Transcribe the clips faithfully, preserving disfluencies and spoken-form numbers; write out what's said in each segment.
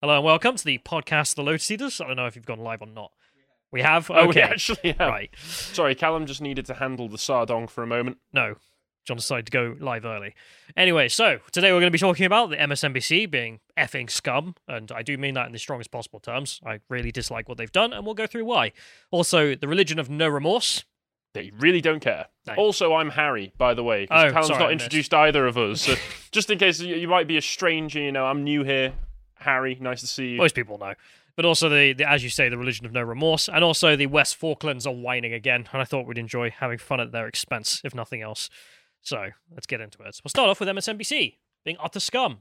Hello and welcome to the podcast, The Lotus Eaters. I don't know if you've gone live or not. We have? Oh, Okay. we actually have. Right. Sorry, Callum just needed to handle the sardong for a moment. No. John decided to go live early. Anyway, so today we're going to be talking about the M S N B C being effing scum, and I do mean that in the strongest possible terms. I really dislike what they've done, and we'll go through why. Also, the religion of no remorse. They really don't care. No. Also, I'm Harry, by the way, because Oh, Callum's sorry, not I introduced either of us. So just in case you, you might be a stranger, you know, I'm new here. Harry, nice to see you. Most people know. But also, the, the as you say, the religion of no remorse, and also the West Falklands are whining again, and I thought we'd enjoy having fun at their expense, if nothing else. So, let's get into it. We'll start off with M S N B C being utter scum.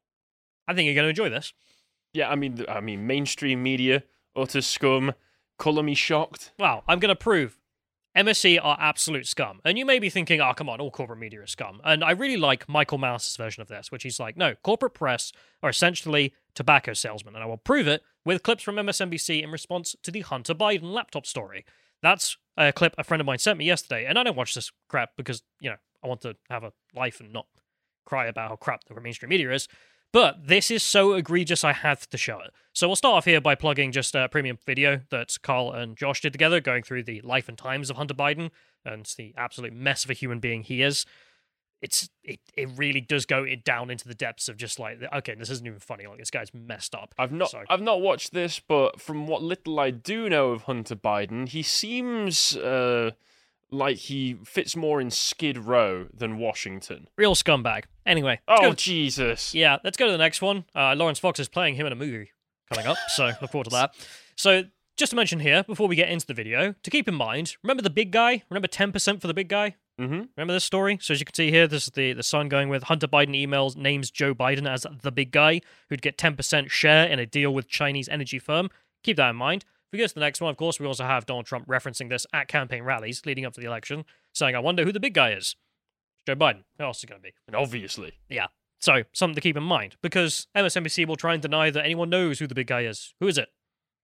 I think you're going to enjoy this. Yeah, I mean, I mean, mainstream media, utter scum, colour me shocked. Well, I'm going to prove M S C are absolute scum. And you may be thinking, oh, come on, all corporate media is scum. And I really like Michael Mouse's version of this, which he's like, no, corporate press are essentially tobacco salesmen. And I will prove it with clips from M S N B C in response to the Hunter Biden laptop story. That's a clip a friend of mine sent me yesterday. And I don't watch this crap because, you know, I want to have a life and not cry about how crap the mainstream media is. But this is so egregious I had to show it. So we'll start off here by plugging just a premium video that Carl and Josh did together, going through the life and times of Hunter Biden and the absolute mess of a human being he is. It's it, it really does go it down into the depths of just like, okay, this isn't even funny. Like, this guy's messed up. I've not, So- I've not watched this, but from what little I do know of Hunter Biden, he seems uh, like he fits more in Skid Row than Washington. Real scumbag. Anyway. let's Oh, go- Jesus. Yeah, let's go to the next one. Uh, Lawrence Fox is playing him in a movie coming up, so look forward to that. So, just to mention here, before we get into the video, to keep in mind, remember the big guy? Remember ten percent for the big guy? Mm-hmm. Remember this story? So as you can see here, this is the, the Sun going with Hunter Biden emails names Joe Biden as the big guy who'd get ten percent share in a deal with Chinese energy firm. Keep that in mind. If we go to the next one, of course, we also have Donald Trump referencing this at campaign rallies leading up to the election, saying, I wonder who the big guy is. Joe Biden. Who else is it going to be? And obviously. Yeah. So, something to keep in mind, because M S N B C will try and deny that anyone knows who the big guy is. Who is it?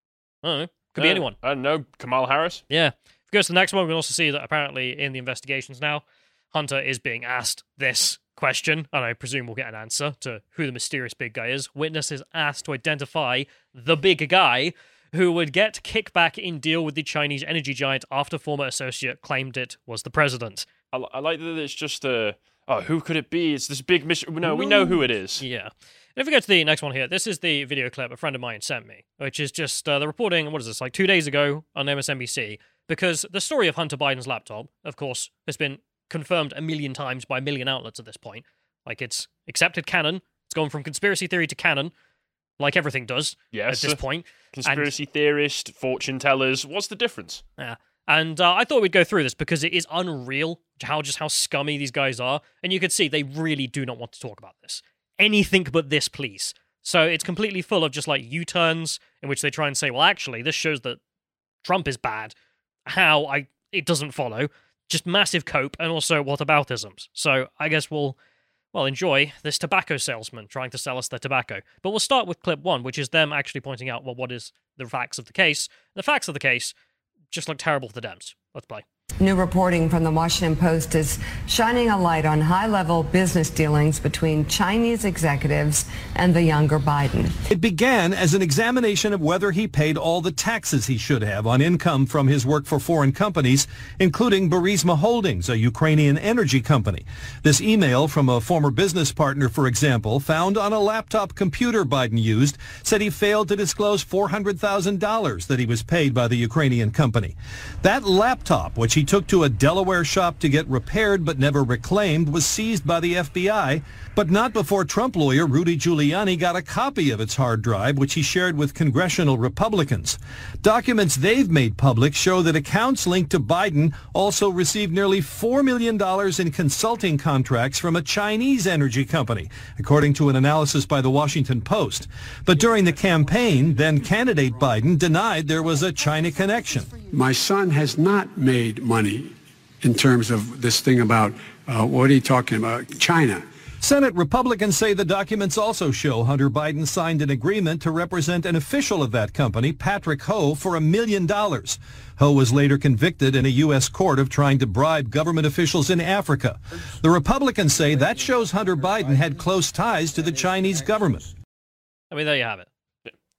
I don't know. Could be Uh, anyone. I don't know. Kamala Harris? Yeah. If we go to the next one, we can also see that apparently in the investigations now, Hunter is being asked this question, and I presume we'll get an answer to who the mysterious big guy is. Witness is asked to identify the big guy who would get kickback in deal with the Chinese energy giant after former associate claimed it was the president. I, li- I like that it's just a... Oh, who could it be? It's this big mystery. No, we know who it is. Yeah. And if we go to the next one here, this is the video clip a friend of mine sent me, which is just uh, the reporting, what is this, like two days ago on M S N B C, because the story of Hunter Biden's laptop, of course, has been confirmed a million times by a million outlets at this point. Like, it's accepted canon. It's gone from conspiracy theory to canon, like everything does Yes. at this point. Conspiracy theorist, fortune tellers. What's the difference? Yeah. And uh, I thought we'd go through this because it is unreal how just how scummy these guys are. And you could see they really do not want to talk about this. Anything but this, please. So it's completely full of just like U-turns in which they try and say, well, actually, this shows that Trump is bad. How? I it doesn't follow. Just massive cope and also whataboutisms. So I guess we'll, well, enjoy this tobacco salesman trying to sell us their tobacco. But we'll start with clip one, which is them actually pointing out, well, what is the facts of the case. The facts of the case just look terrible for the Dems. Let's play. New reporting from the Washington Post is shining a light on high-level business dealings between Chinese executives and the younger Biden. It began as an examination of whether he paid all the taxes he should have on income from his work for foreign companies, including Burisma Holdings, a Ukrainian energy company. This email from a former business partner, for example, found on a laptop computer Biden used, said he failed to disclose four hundred thousand dollars that he was paid by the Ukrainian company. That laptop, which he took to a Delaware shop to get repaired but never reclaimed, was seized by the F B I, but not before Trump lawyer Rudy Giuliani got a copy of its hard drive, which he shared with congressional Republicans. Documents they've made public show that accounts linked to Biden also received nearly four million dollars in consulting contracts from a Chinese energy company, according to an analysis by the Washington Post. But during the campaign, then candidate Biden denied there was a China connection. My son has not made money in terms of this thing about, uh, what are you talking about, China. Senate Republicans say the documents also show Hunter Biden signed an agreement to represent an official of that company, Patrick Ho, for a million dollars. Ho was later convicted in a U S court of trying to bribe government officials in Africa. The Republicans say that shows Hunter Biden had close ties to the Chinese government. I mean, there you have it.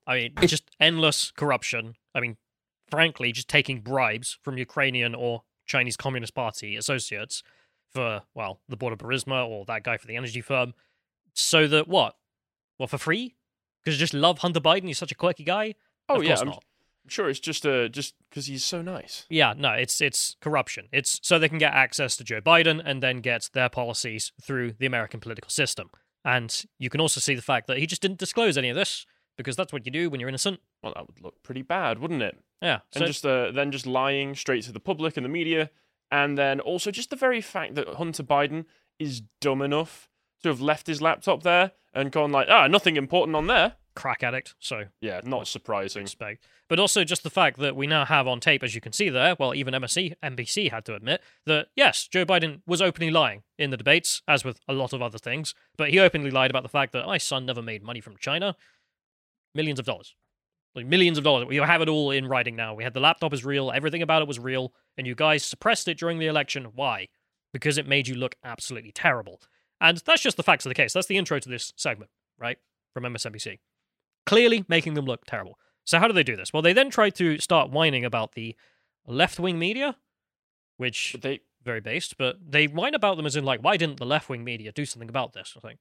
I mean, just endless corruption. I mean, frankly, just taking bribes from Ukrainian or Chinese Communist Party associates for, well, the board of Burisma or that guy for the energy firm. So that what? Well, for free? Because you just love Hunter Biden? He's such a quirky guy? Oh, of yeah. course I'm, not. I'm sure it's just uh, just because he's so nice. Yeah, no, it's it's corruption. It's so they can get access to Joe Biden and then get their policies through the American political system. And you can also see the fact that he just didn't disclose any of this, because that's what you do when you're innocent. Well, that would look pretty bad, wouldn't it? Yeah. And So, just uh, then just lying straight to the public and the media, and then also just the very fact that Hunter Biden is dumb enough to have left his laptop there and gone like, ah, nothing important on there. crack addict, so Yeah, not surprising. respect. But also just the fact that we now have on tape, as you can see there, well, even M S C, N B C had to admit that, yes, Joe Biden was openly lying in the debates, as with a lot of other things, but he openly lied about the fact that my son never made money from China. Millions of dollars. Like millions of dollars. We have it all in writing now. We had the laptop is real, everything about it was real, and you guys suppressed it during the election. Why? Because it made you look absolutely terrible. And that's just the facts of the case. That's the intro to this segment, right? From M S N B C. Clearly making them look terrible. So how do they do this? Well, they then try to start whining about the left-wing media, which But they, very based, but they whine about them as in like, why didn't the left-wing media do something about this? I think,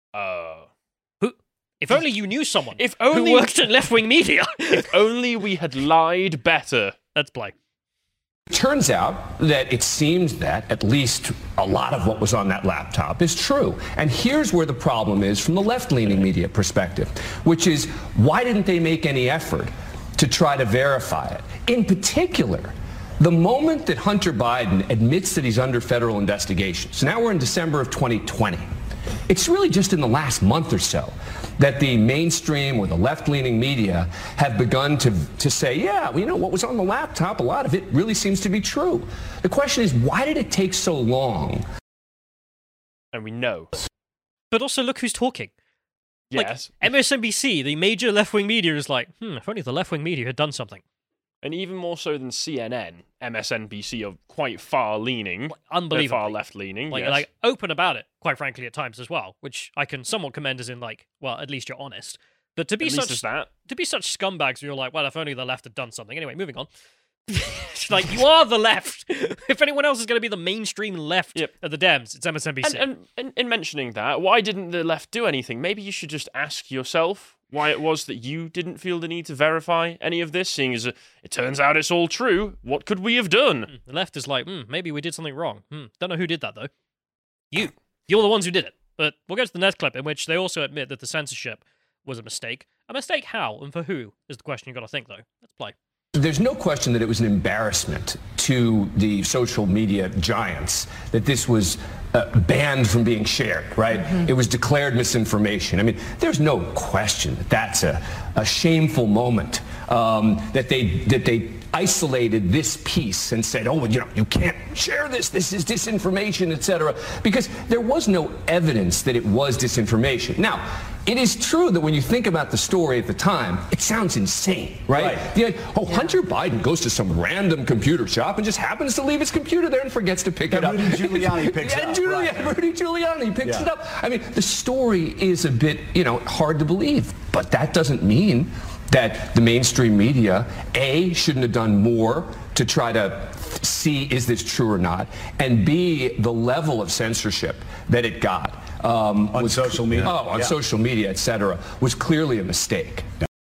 uh, who? If only you knew someone if only, who worked in left-wing media. if only we had lied better. Let's play. Turns out that it seems that at least a lot of what was on that laptop is true. And here's where the problem is from the left-leaning media perspective, which is why didn't they make any effort to try to verify it? In particular, the moment that Hunter Biden admits that he's under federal investigation, so now we're in December of twenty twenty, it's really just in the last month or so that the mainstream or the left-leaning media have begun to, to say, yeah, well, you know, what was on the laptop, a lot of it really seems to be true. The question is, why did it take so long? And we know. But also, look who's talking. Yes. Like, M S N B C, the major left-wing media, is like, hmm, if only the left-wing media had done something. And even more so than C N N, M S N B C are quite far-leaning. Like, They're unbelievably. far left-leaning, Like, yes. like, open about it, quite frankly, at times as well, which I can somewhat commend as in, like, well, at least you're honest. But to be At least such as that. to be such scumbags, you're like, well, if only the left had done something. Anyway, moving on. Like, you are the left. If anyone else is going to be the mainstream left Yep. of the Dems, it's M S N B C. And, and, and in mentioning that, why didn't the left do anything? Maybe you should just ask yourself why it was that you didn't feel the need to verify any of this, seeing as it turns out it's all true. What could we have done? The left is like, hmm, maybe we did something wrong. Hmm, don't know who did that, though. You. You're the ones who did it. But we'll go to the next clip, in which they also admit that the censorship was a mistake. A mistake how and for who is the question you've got to think, though. Let's play. There's no question that it was an embarrassment to the social media giants that this was uh, banned from being shared, right? Mm-hmm. It was declared misinformation. I mean, there's no question that that's a, a shameful moment, um, that they that they isolated this piece and said, oh, you know, you can't share this, this is disinformation, et cetera, because there was no evidence that it was disinformation. Now, it is true that when you think about the story at the time, it sounds insane, right? right. The, oh, yeah. Hunter Biden goes to some random computer shop and just happens to leave his computer there and forgets to pick that it up. Rudy Giuliani picks yeah, it up. Giuliani, Right. Rudy Giuliani picks yeah. it up. I mean, the story is a bit, you know, hard to believe, but that doesn't mean that the mainstream media, A, shouldn't have done more to try to see is this true or not, and B, the level of censorship that it got. Um, on was, social media. Oh, on yeah. social media, et cetera, was clearly a mistake.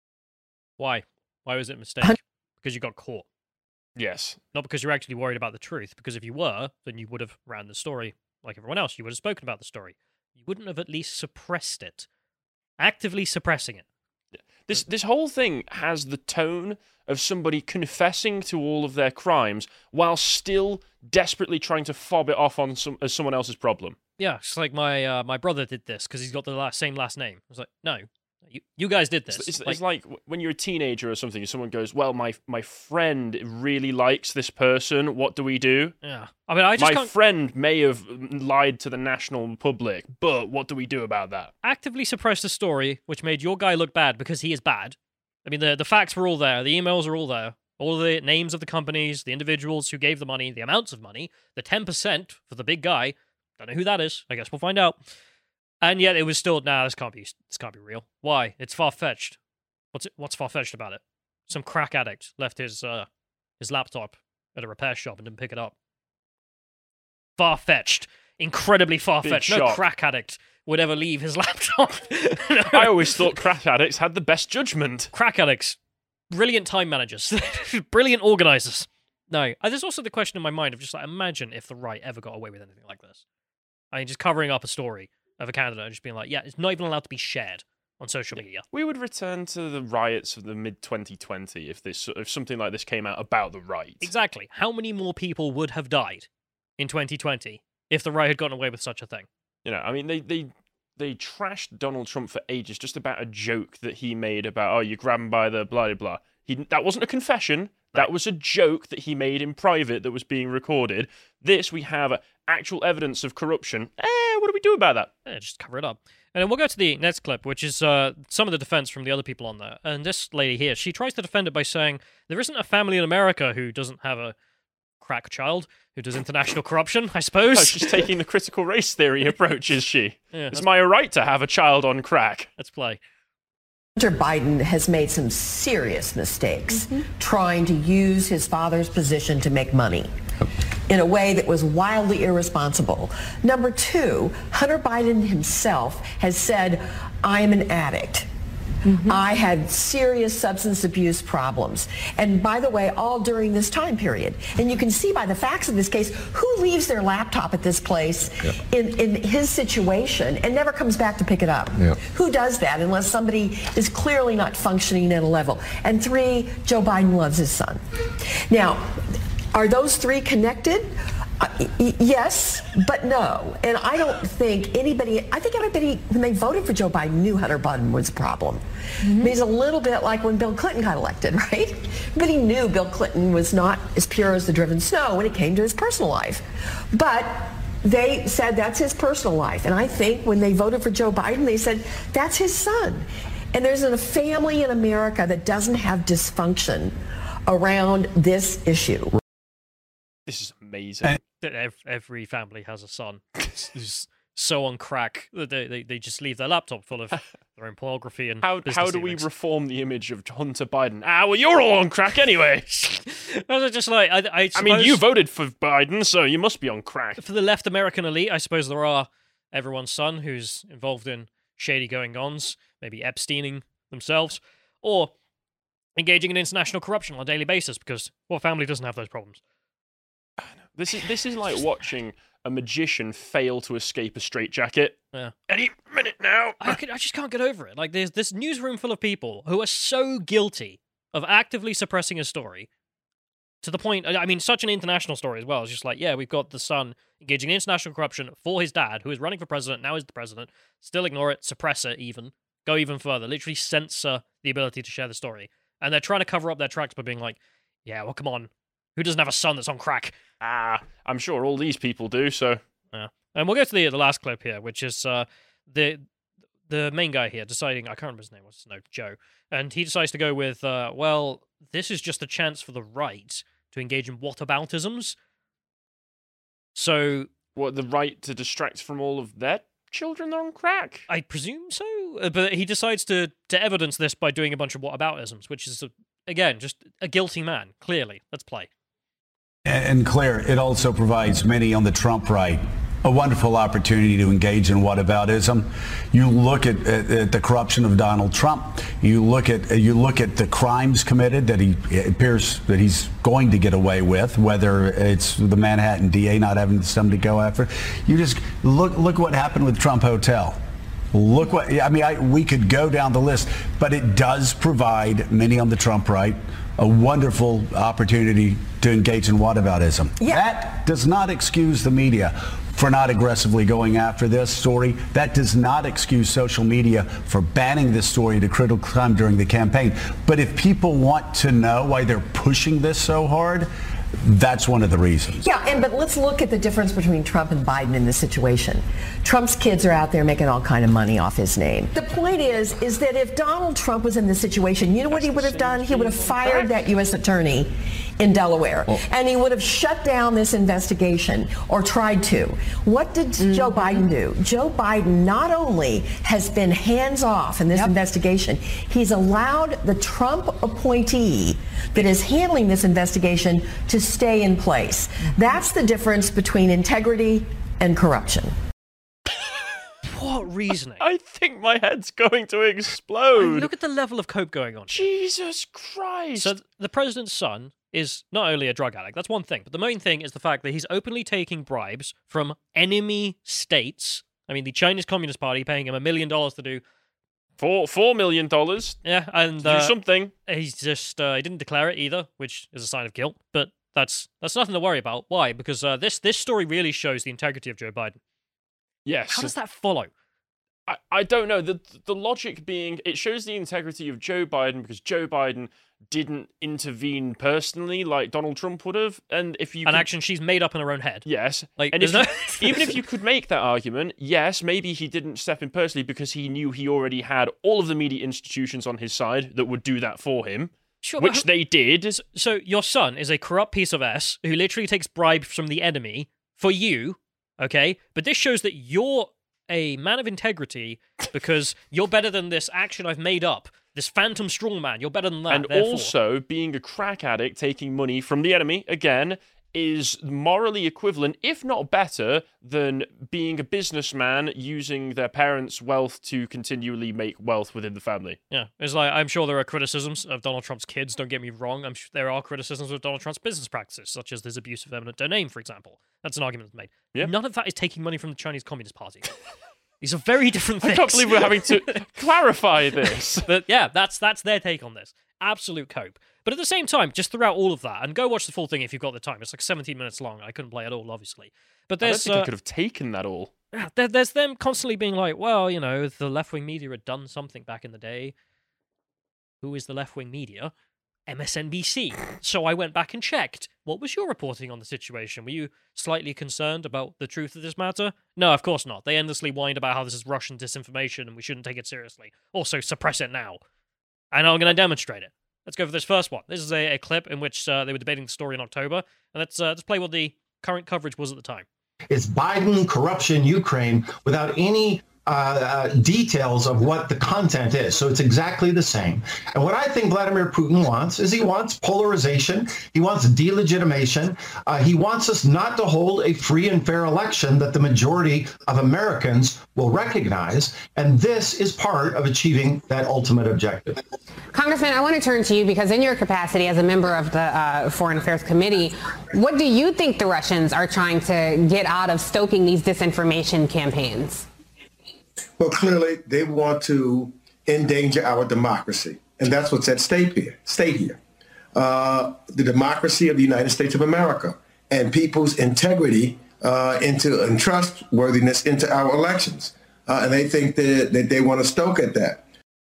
Why? Why was it a mistake? Because you got caught. Yes. Not because you're actually worried about the truth, because if you were, then you would have ran the story like everyone else. You would have spoken about the story. You wouldn't have at least suppressed it. Actively suppressing it. This this whole thing has the tone of somebody confessing to all of their crimes while still desperately trying to fob it off on some as someone else's problem. Yeah, it's like my uh, my brother did this because he's got the last, same last name. I was like, no, you you guys did this. It's, it's, like, it's like when you're a teenager or something, and someone goes, "Well, my my friend really likes this person. What do we do?" Yeah, I mean, I just my can't friend may have lied to the national public, but what do we do about that? actively suppress the story, which made your guy look bad because he is bad. I mean, the the facts were all there, the emails are all there, all the names of the companies, the individuals who gave the money, the amounts of money, the ten percent for the big guy. Don't know who that is. I guess we'll find out. And yet it was still, nah, this can't be, this can't be real. Why? It's far-fetched. What's what's far-fetched about it? Some crack addict left his uh, his laptop at a repair shop and didn't pick it up. Far-fetched. Incredibly far-fetched. No crack addict would ever leave his laptop. No. I always thought crack addicts had the best judgment. Crack addicts. Brilliant time managers. Brilliant organizers. No. Uh, there's also the question in my mind of just like, imagine if the right ever got away with anything like this. I mean, just covering up a story of a candidate and just being like, yeah, it's not even allowed to be shared on social media. We would return to the riots of the mid twenty twenty if this if something like this came out about the right. Exactly. How many more people would have died in twenty twenty if the right had gotten away with such a thing? You know, I mean, they they they trashed Donald Trump for ages just about a joke that he made about, oh, you grab him by the blah, blah, blah. He, that wasn't a confession. That was a joke that he made in private that was being recorded. This, we have actual evidence of corruption. Eh, what do we do about that? Yeah, just cover it up. And then we'll go to the next clip, which is uh, some of the defense from the other people on there. And this lady here, she tries to defend it by saying, there isn't a family in America who doesn't have a crack child who does international corruption, I suppose. Oh, she's taking the critical race theory approach, is she? Yeah, it's my right to have a child on crack. Let's play. Hunter Biden has made some serious mistakes mm-hmm. trying to use his father's position to make money in a way that was wildly irresponsible. Number two, Hunter Biden himself has said, I am an addict. Mm-hmm. I had serious substance abuse problems. And by the way, all during this time period. And you can see by the facts of this case, who leaves their laptop at this place yep. in, in his situation and never comes back to pick it up? Yep. Who does that unless somebody is clearly not functioning at a level? And three, Joe Biden loves his son. Now, are those three connected? Uh, y- yes, but no. And I don't think anybody, I think everybody, when they voted for Joe Biden, knew Hunter Biden was a problem. Mm-hmm. I mean, he's a little bit like when Bill Clinton got elected, right? Everybody knew Bill Clinton was not as pure as the driven snow when it came to his personal life. But they said that's his personal life. And I think when they voted for Joe Biden, they said that's his son. And there's a family in America that doesn't have dysfunction around this issue. This is amazing. Every family has a son who's so on crack that they, they, they just leave their laptop full of their own pornography and how business how do dealings. we reform the image of Hunter Biden? Ah, well, you're all on crack anyway. I was just like, I, I, I mean, you voted for Biden, so you must be on crack. For the left American elite, I suppose there are everyone's son who's involved in shady going-ons, maybe Epsteining themselves, or engaging in international corruption on a daily basis, because what family doesn't have those problems? This is this is like watching a magician fail to escape a straitjacket. Yeah. Any minute now. I, can, I just can't get over it. Like, there's this newsroom full of people who are so guilty of actively suppressing a story to the point, I mean, such an international story as well. It's just like, yeah, we've got the son engaging in international corruption for his dad, who is running for president, now is the president. Still ignore it, suppress it even. Go even further. Literally censor the ability to share the story. And they're trying to cover up their tracks by being like, yeah, well, come on. Who doesn't have a son that's on crack? Ah, I'm sure all these people do, so... Yeah. And we'll go to the the last clip here, which is uh, the the main guy here deciding, I can't remember his name, what's his name? Joe. And he decides to go with, uh, well, this is just a chance for the right to engage in whataboutisms. So... What, the right to distract from all of their children on crack? I presume so. Uh, but he decides to, to evidence this by doing a bunch of whataboutisms, which is, a, again, just a guilty man, clearly. Let's play. And Claire, it also provides many on the Trump right a wonderful opportunity to engage in whataboutism. You look at, at, at the corruption of Donald Trump. You look at you look at the crimes committed that he it appears that he's going to get away with, whether it's the Manhattan D A not having somebody to go after. You just look look what happened with Trump Hotel. Look what I mean. I, we could go down the list, but it does provide many on the Trump right a wonderful opportunity to engage in whataboutism. Yeah. That does not excuse the media for not aggressively going after this story. That does not excuse social media for banning this story at a critical time during the campaign. But if people want to know why they're pushing this so hard, that's one of the reasons. Yeah, and but let's look at the difference between Trump and Biden in this situation. Trump's kids are out there making all kind of money off his name. The point is, is that if Donald Trump was in this situation, you know what he would have done? He would have fired that U S attorney in Delaware. Well, and he would have shut down this investigation or tried to. What did mm-hmm. Joe Biden do? Joe Biden not only has been hands off in this yep. investigation, he's allowed the Trump appointee that is handling this investigation to stay in place. That's the difference between integrity and corruption. What reasoning? I think my head's going to explode. I mean, look at the level of cope going on. Jesus Christ. So the president's son is not only a drug addict, that's one thing, but the main thing is the fact that he's openly taking bribes from enemy states. I mean, the Chinese Communist Party paying him a million dollars to do Four four million dollars. Yeah, and do uh, something. He's just uh, he didn't declare it either, which is a sign of guilt. But that's that's nothing to worry about. Why? Because uh, this this story really shows the integrity of Joe Biden. Yes. How does that follow? I, I don't know. The the logic being it shows the integrity of Joe Biden because Joe Biden didn't intervene personally like Donald Trump would have. And if you An could, action she's made up in her own head. Yes. Like, and if no... you, even if you could make that argument, yes, maybe he didn't step in personally because he knew he already had all of the media institutions on his side that would do that for him. Sure, which but... they did. So your son is a corrupt piece of S who literally takes bribes from the enemy for you, okay? But this shows that you're a man of integrity because you're better than this action I've made up. This phantom strongman, you're better than that. And therefore. also, being a crack addict taking money from the enemy, again, is morally equivalent, if not better, than being a businessman using their parents' wealth to continually make wealth within the family. Yeah, it's like, I'm sure there are criticisms of Donald Trump's kids, don't get me wrong. I'm sure there are criticisms of Donald Trump's business practices, such as his abuse of eminent domain, for example. That's an argument that's made. Yep. None of that is taking money from the Chinese Communist Party. These are very different things. I can't believe we're having to clarify this. But yeah, that's that's their take on this. Absolute cope. But at the same time, just throughout all of that, and go watch the full thing if you've got the time. It's like seventeen minutes long. I couldn't play it all, obviously. But I don't there's think uh, I could have taken that all. There, there's them constantly being like, well, you know, the left-wing media had done something back in the day. Who is the left-wing media? M S N B C. So I went back and checked. What was your reporting on the situation? Were you slightly concerned about the truth of this matter? No, of course not. They endlessly whined about how this is Russian disinformation and we shouldn't take it seriously. Also, suppress it now. And I'm going to demonstrate it. Let's go for this first one. This is a, a clip in which uh, they were debating the story in October. And let's, uh, let's play what the current coverage was at the time. It's Biden, corruption, Ukraine, without any uh, uh, details of what the content is. So it's exactly the same. And what I think Vladimir Putin wants is he wants polarization. He wants delegitimation. Uh, he wants us not to hold a free and fair election that the majority of Americans will recognize. And this is part of achieving that ultimate objective. Congressman, I want to turn to you because in your capacity as a member of the uh, Foreign Affairs Committee, what do you think the Russians are trying to get out of stoking these disinformation campaigns? Well, clearly they want to endanger our democracy, and that's what's at stake here. Stake here, uh, the democracy of the United States of America and people's integrity uh, into and trustworthiness into our elections, uh, and they think that, that they want to stoke at that.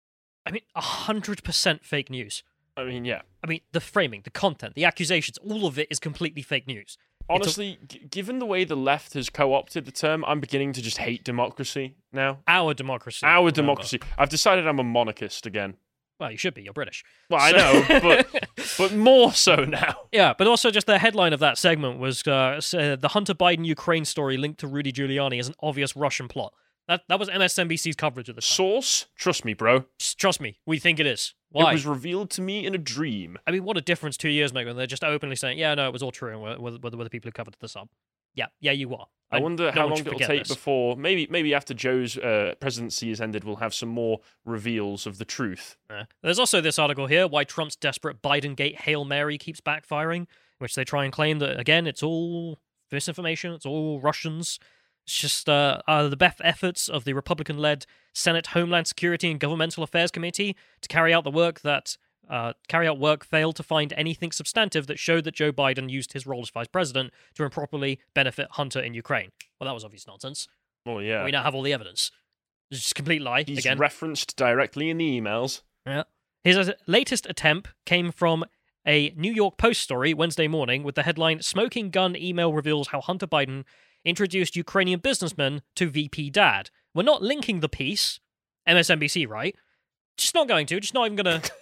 I mean, a hundred percent fake news. I mean, yeah. I mean, the framing, the content, the accusations, all of it is completely fake news. Honestly, a... g- given the way the left has co-opted the term, I'm beginning to just hate democracy now. Our democracy. Our remember. democracy. I've decided I'm a monarchist again. Well, you should be. You're British. Well, I know, but but more so now. Yeah, but also just the headline of that segment was uh, the Hunter Biden Ukraine story linked to Rudy Giuliani as an obvious Russian plot. That that was M S N B C's coverage of the time. Source? Trust me, bro. Just trust me. We think it is. Why? It was revealed to me in a dream. I mean, what a difference two years make when they're just openly saying, yeah, no, it was all true, and we're, we're, we're the people who covered this up. Yeah, yeah, you are. I, I wonder how no long it'll take this. before, maybe maybe after Joe's uh, presidency is ended, we'll have some more reveals of the truth. Uh, there's also this article here, why Trump's desperate Biden-gate Hail Mary keeps backfiring, in which they try and claim that, again, it's all misinformation, it's all Russians. It's just uh, uh, the best efforts of the Republican-led Senate Homeland Security and Governmental Affairs Committee to carry out the work that uh, carry out work failed to find anything substantive that showed that Joe Biden used his role as vice president to improperly benefit Hunter in Ukraine. Well, that was obvious nonsense. Oh yeah, we now have all the evidence. It's just a complete lie. He's again. referenced directly in the emails. Yeah, his latest attempt came from a New York Post story Wednesday morning with the headline "Smoking Gun Email Reveals How Hunter Biden Introduced Ukrainian Businessman to V P Dad." We're not linking the piece, M S N B C, right? Just not going to. Just not even going to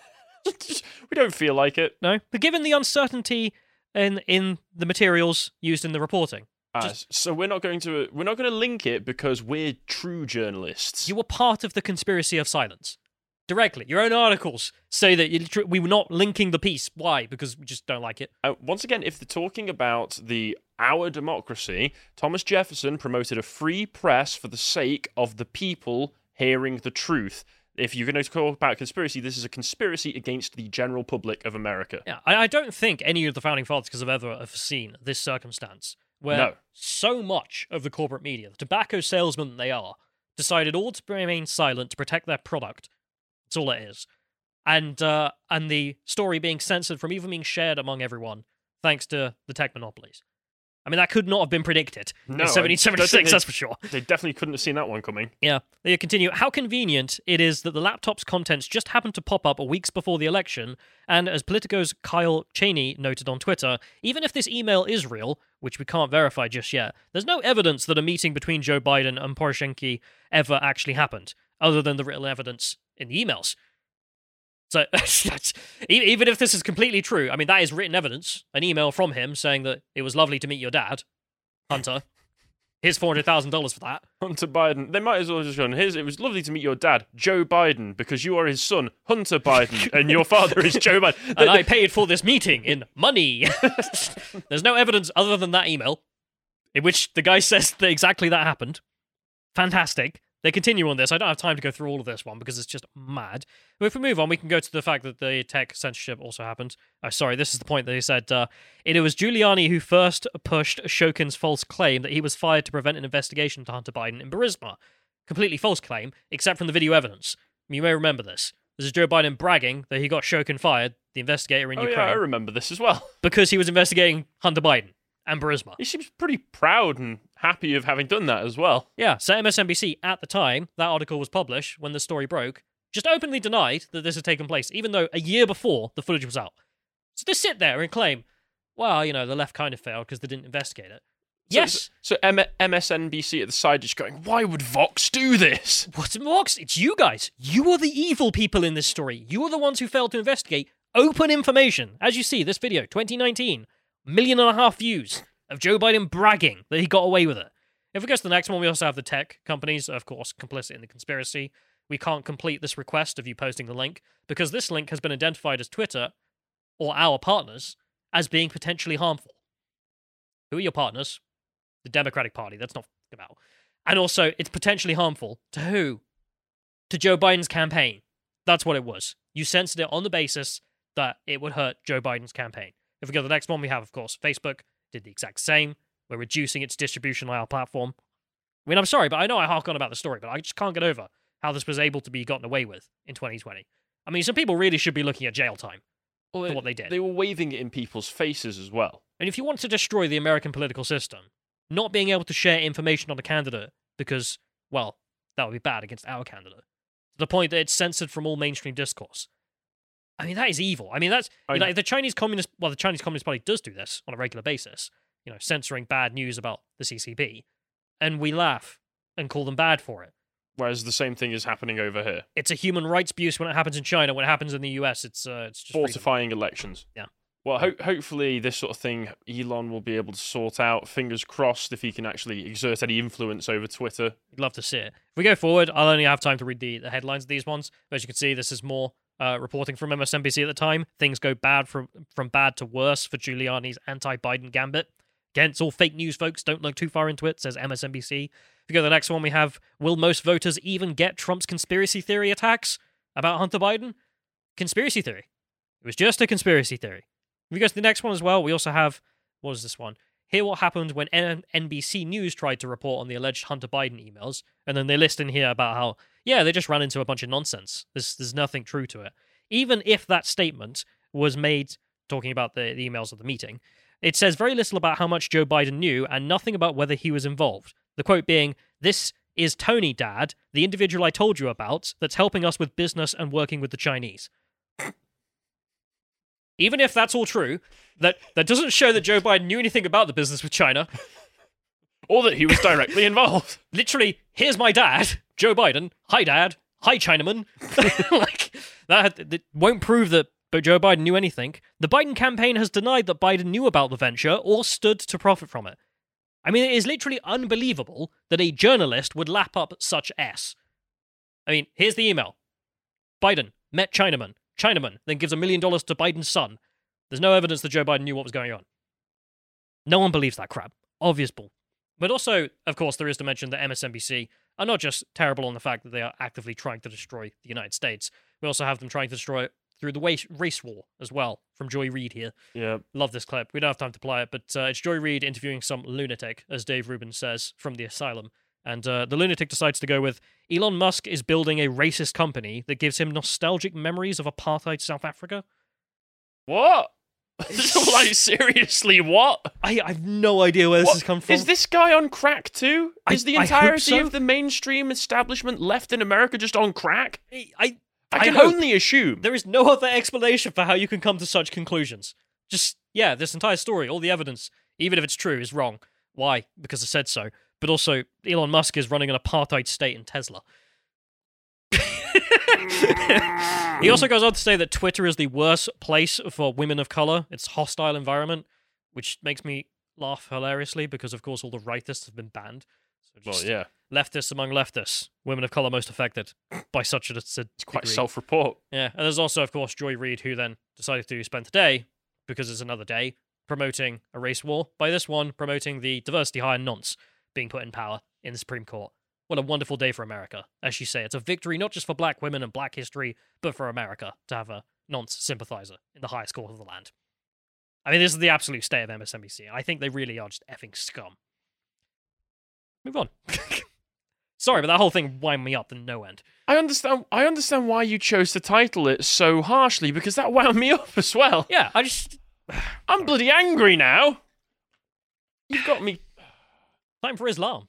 We don't feel like it. No, but given the uncertainty in in the materials used in the reporting, Uh, just, so we're not going to we're not going to link it because we're true journalists. you were part of the conspiracy of silence. Directly, your own articles say that you, tr- we were not linking the piece. Why? Because we just don't like it. Uh, once again, if they're talking about the our democracy, Thomas Jefferson promoted a free press for the sake of the people hearing the truth. If you're going to talk about conspiracy, this is a conspiracy against the general public of America. Yeah, I, I don't think any of the founding fathers could have ever have seen this circumstance where No. so much of the corporate media, the tobacco salesmen they are, decided all to remain silent to protect their product. That's all it is. And uh, and the story being censored from even being shared among everyone thanks to the tech monopolies. I mean, that could not have been predicted No, in seventeen seventy-six, they- that's for sure. They definitely couldn't have seen that one coming. Yeah, they continue. How convenient it is that the laptop's contents just happened to pop up weeks before the election, and as Politico's Kyle Cheney noted on Twitter, even if this email is real, which we can't verify just yet, there's no evidence that a meeting between Joe Biden and Poroshenko ever actually happened, other than the written evidence in the emails. So, that's, e- even if this is completely true, I mean, that is written evidence, an email from him saying that it was lovely to meet your dad, Hunter. Here's four hundred thousand dollars for that. Hunter Biden. They might as well just go, here's, it was lovely to meet your dad, Joe Biden, because you are his son, Hunter Biden, and your father is Joe Biden. And I paid for this meeting in money. There's no evidence other than that email in which the guy says that exactly that happened. Fantastic. They continue on this. I don't have time to go through all of this one because it's just mad. But if we move on, we can go to the fact that the tech censorship also happened. Oh, sorry, this is the point that he said. Uh, it was Giuliani who first pushed Shokin's false claim that he was fired to prevent an investigation into Hunter Biden in Burisma. Completely false claim, except from the video evidence. You may remember this. This is Joe Biden bragging that he got Shokin fired, the investigator in oh, Ukraine. yeah, I remember this as well. Because he was investigating Hunter Biden and Burisma. He seems pretty proud and happy of having done that as well. Yeah, so M S N B C, at the time that article was published, when the story broke, just openly denied that this had taken place, even though a year before the footage was out. So they sit there and claim, well, you know, the left kind of failed because they didn't investigate it. So, Yes. So, so M- MSNBC at the side is going, why would Vox do this? What's Vox? It's you guys. You are the evil people in this story. You are the ones who failed to investigate open information. As you see, this video, twenty nineteen, million and a half views of Joe Biden bragging that he got away with it. If we go to the next one, we also have the tech companies, of course, complicit in the conspiracy. We can't complete this request of you posting the link because this link has been identified as Twitter or our partners as being potentially harmful. Who are your partners? The Democratic Party. That's not about. And also, it's potentially harmful to who? To Joe Biden's campaign. That's what it was. You censored it on the basis that it would hurt Joe Biden's campaign. If we go to the next one, we have, of course, Facebook did the exact same. We're reducing its distribution on our platform. I mean, I'm sorry, but I know I hark on about the story, but I just can't get over how this was able to be gotten away with in twenty twenty. I mean, some people really should be looking at jail time Well, for what they did. They were waving it in people's faces as well. And if you want to destroy the American political system, not being able to share information on a candidate because, well, that would be bad against our candidate, to the point that it's censored from all mainstream discourse. I mean, that is evil. I mean, that's you know, the Chinese Communist, well, the Chinese Communist Party does do this on a regular basis, you know, censoring bad news about the C C P, and we laugh and call them bad for it. Whereas the same thing is happening over here. It's a human rights abuse when it happens in China. When it happens in the U S, it's uh, it's just fortifying freedom. Elections. Yeah. Well, ho- hopefully this sort of thing Elon will be able to sort out. Fingers crossed if he can actually exert any influence over Twitter. I'd love to see it. If we go forward, I'll only have time to read the, the headlines of these ones. But as you can see, this is more uh, reporting from M S N B C at the time. Things go bad from, from bad to worse for Giuliani's anti-Biden gambit. Again, it's all fake news, folks. Don't look too far into it, says M S N B C. If we go to the next one, we have, will most voters even get Trump's conspiracy theory attacks about Hunter Biden? Conspiracy theory. It was just a conspiracy theory. If we go to the next one as well, we also have, what is this one? Hear what happened when N B C News tried to report on the alleged Hunter Biden emails, and then they list in here about how, yeah, they just ran into a bunch of nonsense. There's, there's nothing true to it. Even if that statement was made, talking about the, the emails of the meeting, it says very little about how much Joe Biden knew and nothing about whether he was involved. The quote being, "This is Tony, Dad, the individual I told you about that's helping us with business and working with the Chinese." Even if that's all true, that, that doesn't show that Joe Biden knew anything about the business with China. Or that he was directly involved. Literally, here's my dad, Joe Biden. Hi, Dad. Hi, Chinaman. Like, that, that won't prove that but Joe Biden knew anything. The Biden campaign has denied that Biden knew about the venture or stood to profit from it. I mean, it is literally unbelievable that a journalist would lap up such S. I mean, here's the email. Biden met Chinaman. Chinaman then gives a million dollars to Biden's son. There's no evidence that Joe Biden knew what was going on. No one believes that crap. Obvious bull. But also, of course, there is to mention that M S N B C are not just terrible on the fact that they are actively trying to destroy the United States. We also have them trying to destroy it through the race, race war as well, from Joy Reid here. Yeah. Love this clip. We don't have time to play it, but uh, it's Joy Reid interviewing some lunatic, as Dave Rubin says, from the asylum. And uh, the lunatic decides to go with, Elon Musk is building a racist company that gives him nostalgic memories of apartheid South Africa. What? Like, seriously, what? I, I have no idea where this what? has come from. Is this guy on crack too? I, is the I entirety hope so. of the mainstream establishment left in America just on crack? I, I, I can I only assume. There is no other explanation for how you can come to such conclusions. Just, yeah, this entire story, all the evidence, even if it's true, is wrong. Why? Because I said so. But also, Elon Musk is running an apartheid state in Tesla. He also goes on to say that Twitter is the worst place for women of color. It's a hostile environment, which makes me laugh hilariously because, of course, all the rightists have been banned. So Well, just yeah. leftists among leftists, women of color most affected by such a, a It's quite degree. self-report. Yeah, and there's also, of course, Joy Reid, who then decided to spend today, because it's another day, promoting a race war. By this one, promoting the diversity hire nonce being put in power in the Supreme Court. What a wonderful day for America. As you say, it's a victory not just for black women and black history, but for America to have a nonce sympathizer in the highest court of the land. I mean, this is the absolute state of M S N B C. I think they really are just effing scum. Move on. Sorry, but that whole thing wound me up to no end. I understand. I understand why you chose to title it so harshly, because that wound me up as well. Yeah, I just... I'm bloody angry now. You've got me. Time for Islam.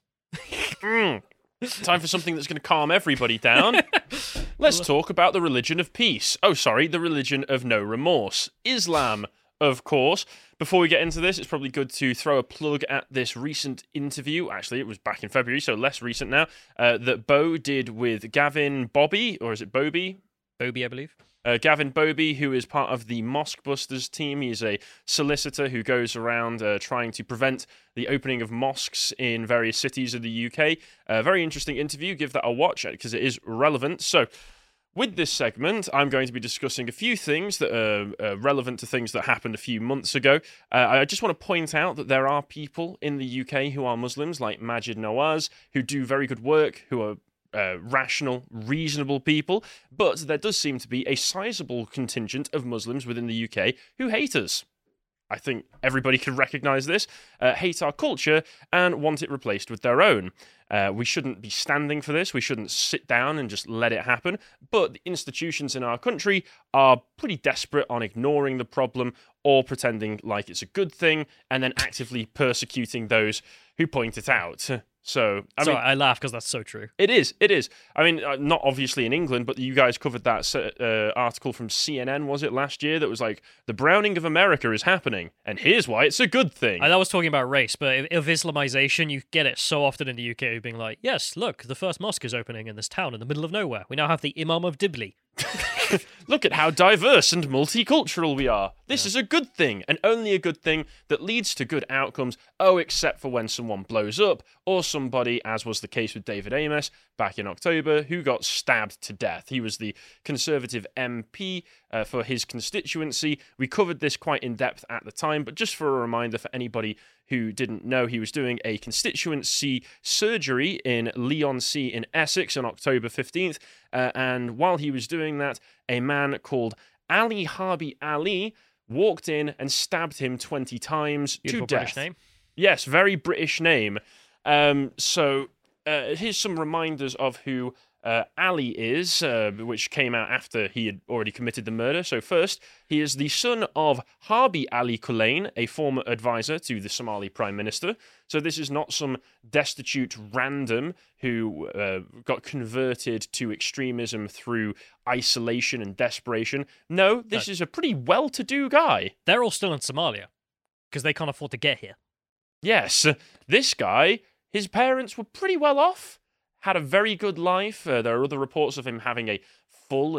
Mm. Time for something that's going to calm everybody down. Let's talk about the religion of peace. Oh, sorry, the religion of no remorse. Islam, of course. Before we get into this, it's probably good to throw a plug at this recent interview. Actually, it was back in February, so less recent now, uh, that Bo did with Gavin Bobby, or is it Bobby? Bobby, I believe. Uh, Gavin Bobby, who is part of the Mosque Busters team. He's a solicitor who goes around uh, trying to prevent the opening of mosques in various cities of the U K. A uh, very interesting interview. Give that a watch because it is relevant. So, with this segment, I'm going to be discussing a few things that are uh, relevant to things that happened a few months ago. Uh, I just want to point out that there are people in the U K who are Muslims, like Majid Nawaz, who do very good work, who are Uh, rational, reasonable people, but there does seem to be a sizable contingent of Muslims within the U K who hate us. I think everybody can recognise this, uh, hate our culture, and want it replaced with their own. Uh, we shouldn't be standing for this. We shouldn't sit down and just let it happen. But the institutions in our country are pretty desperate on ignoring the problem or pretending like it's a good thing and then actively persecuting those who point it out. So, I Sorry, mean, I laugh because that's so true. It is, it is. I mean, uh, not obviously in England, but you guys covered that uh, article from C N N, was it, last year? That was like, the browning of America is happening, and here's why it's a good thing. I was talking about race, but of Islamization, you get it so often in the U K being like, yes, look, the first mosque is opening in this town in the middle of nowhere. We now have the Imam of Dibley. Look at how diverse and multicultural we are. This yeah. is a good thing, and only a good thing that leads to good outcomes. Oh, except for when someone blows up, or somebody, as was the case with David Amess back in October, who got stabbed to death. He was the Conservative M P uh, for his constituency. We covered this quite in depth at the time, but just for a reminder for anybody who didn't know, he was doing a constituency surgery in Leigh-on-Sea in Essex on October fifteenth, uh, and while he was doing that, a man called Ali Harbi Ali walked in and stabbed him twenty times Beautiful to death. British name. Yes, very British name. Um, so uh, here's some reminders of who uh, Ali is, uh, which came out after he had already committed the murder. So first, he is the son of Harbi Ali Kulain, a former advisor to the Somali Prime Minister. So this is not some destitute random who uh, got converted to extremism through isolation and desperation. No, this No. is a pretty well-to-do guy. They're all still in Somalia because they can't afford to get here. Yes, this guy, his parents were pretty well off, had a very good life. Uh, there are other reports of him having a full and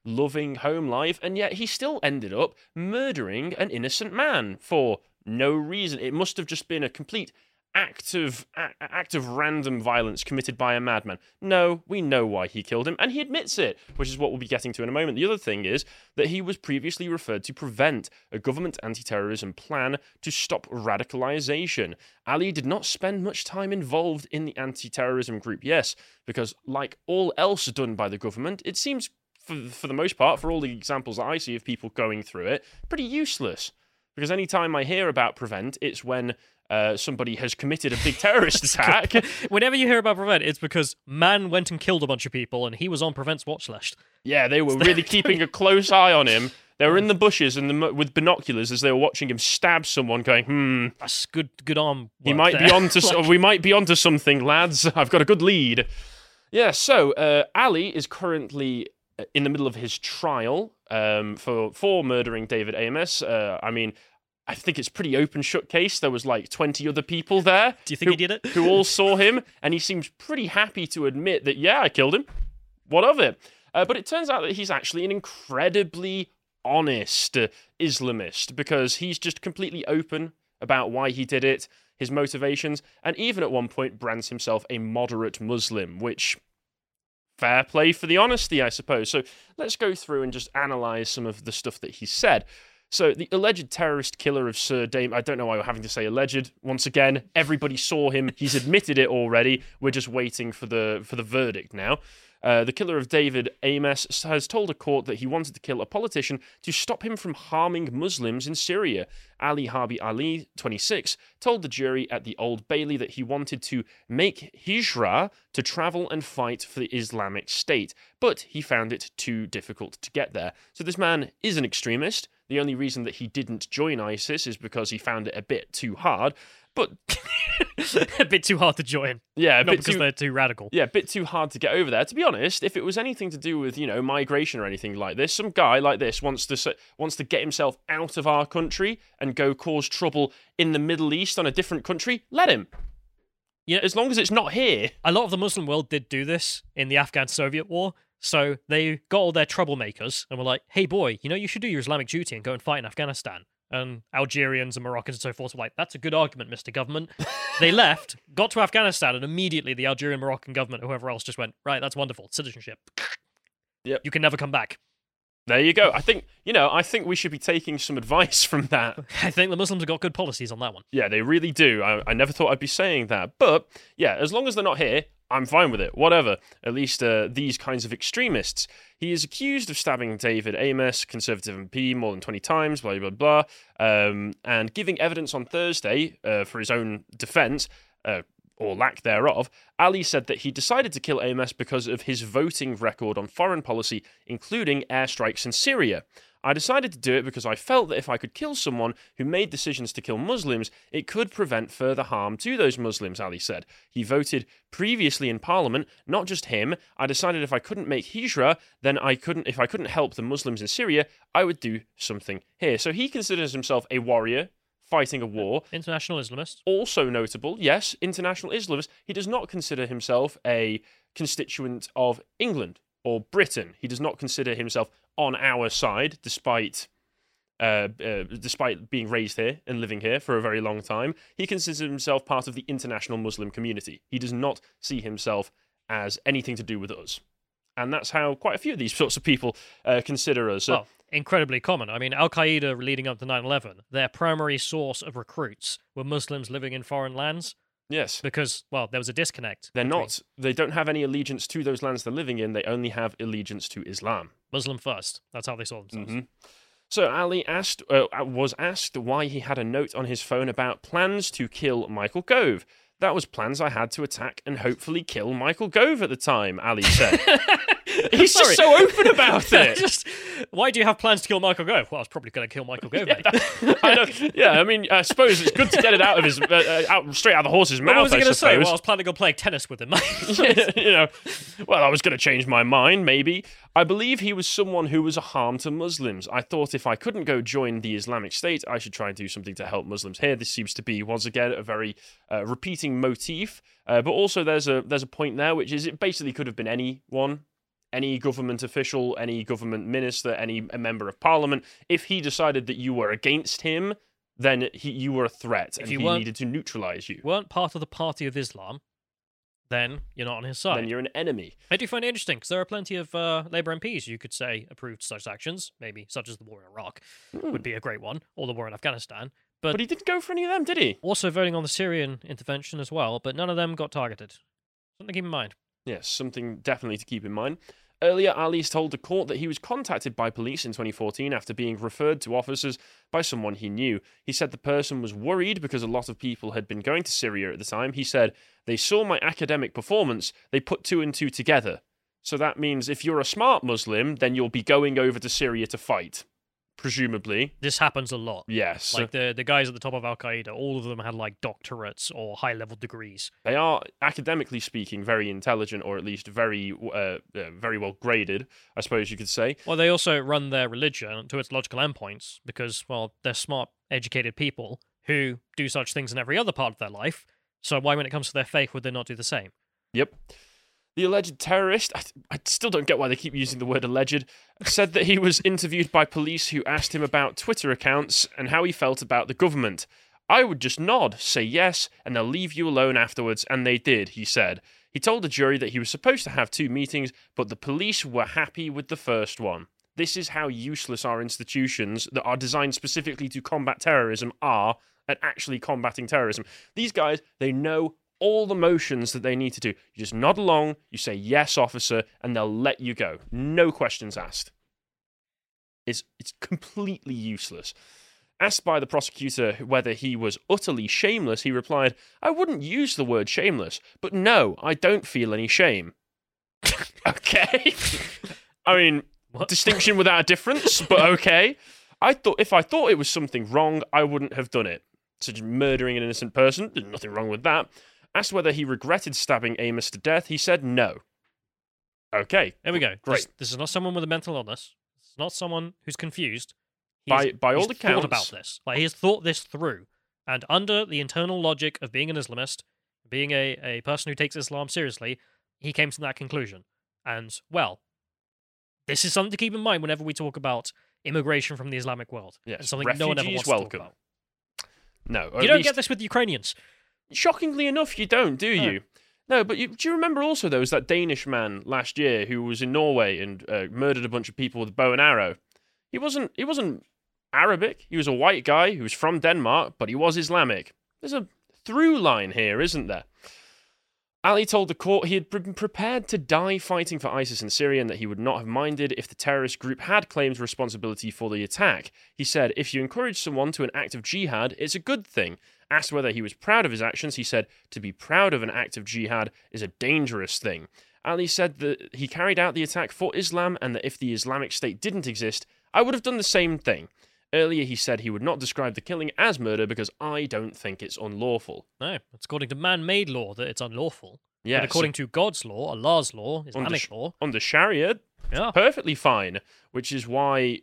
loving home life, and yet he still ended up murdering an innocent man for no reason. It must have just been a complete act of a- act of random violence committed by a madman. No, we know why he killed him, and he admits it, which is what we'll be getting to in a moment. The other thing is that he was previously referred to prevent a government anti-terrorism plan to stop radicalization. Ali did not spend much time involved in the anti-terrorism group, yes, because like all else done by the government, it seems, for, for the most part, for all the examples that I see of people going through it, pretty useless. Because any time I hear about Prevent, it's when uh, somebody has committed a big terrorist attack. Whenever you hear about Prevent, it's because man went and killed a bunch of people, and he was on Prevent's watch list. Yeah, they were really keeping a close eye on him. They were in the bushes and the, with binoculars as they were watching him stab someone, going, "Hmm, that's good, good arm. He might there. be onto. like... We might be onto something, lads. I've got a good lead." Yeah. So uh, Ali is currently in the middle of his trial um, for for murdering David Amess. Uh, I mean, I think it's pretty open shut case. There was like twenty other people there. Do you think who, he did it? who all saw him, and he seems pretty happy to admit that, yeah, I killed him. What of it? Uh, but it turns out that he's actually an incredibly honest uh, Islamist, because he's just completely open about why he did it, his motivations, and even at one point brands himself a moderate Muslim, which... fair play for the honesty, I suppose. So let's go through and just analyse some of the stuff that he said. So the alleged terrorist killer of Sir Dame, I don't know why we're having to say alleged. Once again, everybody saw him. He's admitted it already. We're just waiting for the for the verdict now. Uh, the killer of David Amess has told a court that he wanted to kill a politician to stop him from harming Muslims in Syria. Ali Harbi Ali, twenty-six, told the jury at the Old Bailey that he wanted to make hijrah to travel and fight for the Islamic State, but he found it too difficult to get there. So this man is an extremist. The only reason that he didn't join ISIS is because he found it a bit too hard. But a bit too hard to join. Yeah, a not bit because too, they're too radical. Yeah, a bit too hard to get over there. To be honest, if it was anything to do with, you know, migration or anything like this, some guy like this wants to wants to get himself out of our country and go cause trouble in the Middle East on a different country, let him. Yeah, as long as it's not here. A lot of the Muslim world did do this in the Afghan-Soviet war. So they got all their troublemakers and were like, "Hey boy, you know, you should do your Islamic duty and go and fight in Afghanistan." And Algerians and Moroccans and so forth were like, "That's a good argument, Mister Government." They left, got to Afghanistan, and immediately the Algerian, Moroccan government, whoever else, just went, "Right, that's wonderful. Citizenship. Yep. You can never come back." There you go. I think, you know, I think we should be taking some advice from that. I think the Muslims have got good policies on that one. Yeah, they really do. I, I never thought I'd be saying that. But, yeah, as long as they're not here, I'm fine with it. Whatever. At least uh, these kinds of extremists. He is accused of stabbing David Amess, Conservative M P, more than twenty times, blah, blah, blah, um, and giving evidence on Thursday uh, for his own defence, uh, or lack thereof. Ali said that he decided to kill Amess because of his voting record on foreign policy, including airstrikes in Syria. I decided to do it because I felt that if I could kill someone who made decisions to kill Muslims, it could prevent further harm to those Muslims, Ali said. He voted previously in Parliament, not just him. I decided if I couldn't make hijrah, then I couldn't, if I couldn't help the Muslims in Syria, I would do something here. So he considers himself a warrior fighting a war. International Islamist. Also notable, yes, international Islamist. He does not consider himself a constituent of England or Britain. He does not consider himself on our side, despite uh, uh, despite being raised here and living here for a very long time. He considers himself part of the international Muslim community. He does not see himself as anything to do with us. And that's how quite a few of these sorts of people uh, consider us. Well, incredibly common. I mean, Al-Qaeda leading up to nine eleven, their primary source of recruits were Muslims living in foreign lands. Yes. Because, well, there was a disconnect. They're between... not, they don't have any allegiance to those lands they're living in. They only have allegiance to Islam. Muslim first. That's how they saw themselves. Mm-hmm. So Ali asked, uh, was asked why he had a note on his phone about plans to kill Michael Gove. That was plans I had to attack and hopefully kill Michael Gove at the time, Ali said. He's Sorry. just so open about it. just, why do you have plans to kill Michael Gove? Well, I was probably going to kill Michael Gove, yeah, mate. That, I know, yeah, I mean, I suppose it's good to get it out of his, uh, out straight out of the horse's mouth. What was he I going to say? suppose. Well, I was planning on playing tennis with him, mate. You know, well, I was going to change my mind, maybe. I believe he was someone who was a harm to Muslims. I thought if I couldn't go join the Islamic State, I should try and do something to help Muslims here. This seems to be, once again, a very uh, repeating motif. Uh, but also there's a there's a point there, which is it basically could have been anyone. any government official, any government minister, any a member of parliament, if he decided that you were against him, then he, you were a threat, If and you he weren't- needed to neutralize you. weren't part of the Party of Islam, then you're not on his side. Then you're an enemy. I do find it interesting because there are plenty of uh, Labour M Ps you could say approved such actions, maybe such as the war in Iraq would be a great one, or the war in Afghanistan. But, But he didn't go for any of them, did he? also voting on the Syrian intervention as well, but none of them got targeted. Something to keep in mind. Yes, something definitely to keep in mind. Earlier, Ali's told the court that he was contacted by police in twenty fourteen after being referred to officers by someone he knew. He said the person was worried because a lot of people had been going to Syria at the time. He said, they saw my academic performance, they put two and two together. So that means if you're a smart Muslim, then you'll be going over to Syria to fight. Presumably. This happens a lot. Yes. Like the, the guys at the top of Al Qaeda, all of them had like doctorates or high level degrees. They are, academically speaking, very intelligent, or at least very, uh, uh, very well graded, I suppose you could say. Well, they also run their religion to its logical endpoints because, well, they're smart, educated people who do such things in every other part of their life. So why, when it comes to their faith, would they not do the same? Yep. The alleged terrorist, I, I still don't get why they keep using the word alleged, said that he was interviewed by police who asked him about Twitter accounts and how he felt about the government. I would just nod, say yes, and they'll leave you alone afterwards, and they did, he said. He told the jury that he was supposed to have two meetings, but the police were happy with the first one. This is how useless our institutions that are designed specifically to combat terrorism are at actually combating terrorism. These guys, they know all the motions that they need to do. You just nod along, you say, yes, officer, and they'll let you go. No questions asked. It's, it's completely useless. Asked by the prosecutor whether he was utterly shameless, he replied, I wouldn't use the word shameless, but no, I don't feel any shame. Okay. I mean, What? distinction without a difference, but okay. I thought if I thought it was something wrong, I wouldn't have done it. Such as murdering an innocent person, there's nothing wrong with that. Asked whether he regretted stabbing Amos to death, he said no. Okay. There we go. Great. This, this is not someone with a mental illness. This is not someone who's confused. By- He's- by all he's accounts- thought about this. Like he has thought this through, and under the internal logic of being an Islamist, being a, a person who takes Islam seriously, he came to that conclusion. And well, this is something to keep in mind whenever we talk about immigration from the Islamic world. Yes, It's something no one ever refugees wants to welcome. talk No. or about. at You don't least- get this with Ukrainians. Shockingly enough, you don't, do No. you? No, but you, do you remember also there was that Danish man last year who was in Norway and uh, murdered a bunch of people with a bow and arrow? He wasn't. He wasn't Arabic. He was a white guy who was from Denmark, but he was Islamic. There's a through line here, isn't there? Ali told the court he had been prepared to die fighting for ISIS in Syria and that he would not have minded if the terrorist group had claimed responsibility for the attack. He said, if you encourage someone to an act of jihad, it's a good thing. Asked whether he was proud of his actions, he said, to be proud of an act of jihad is a dangerous thing. Ali said that he carried out the attack for Islam and that if the Islamic State didn't exist, I would have done the same thing. Earlier, he said he would not describe the killing as murder because I don't think it's unlawful. No, it's according to man-made law that it's unlawful. Yeah, but according so to God's law, Allah's law, under, Islamic sh- law, under Sharia, yeah. perfectly fine. Which is why,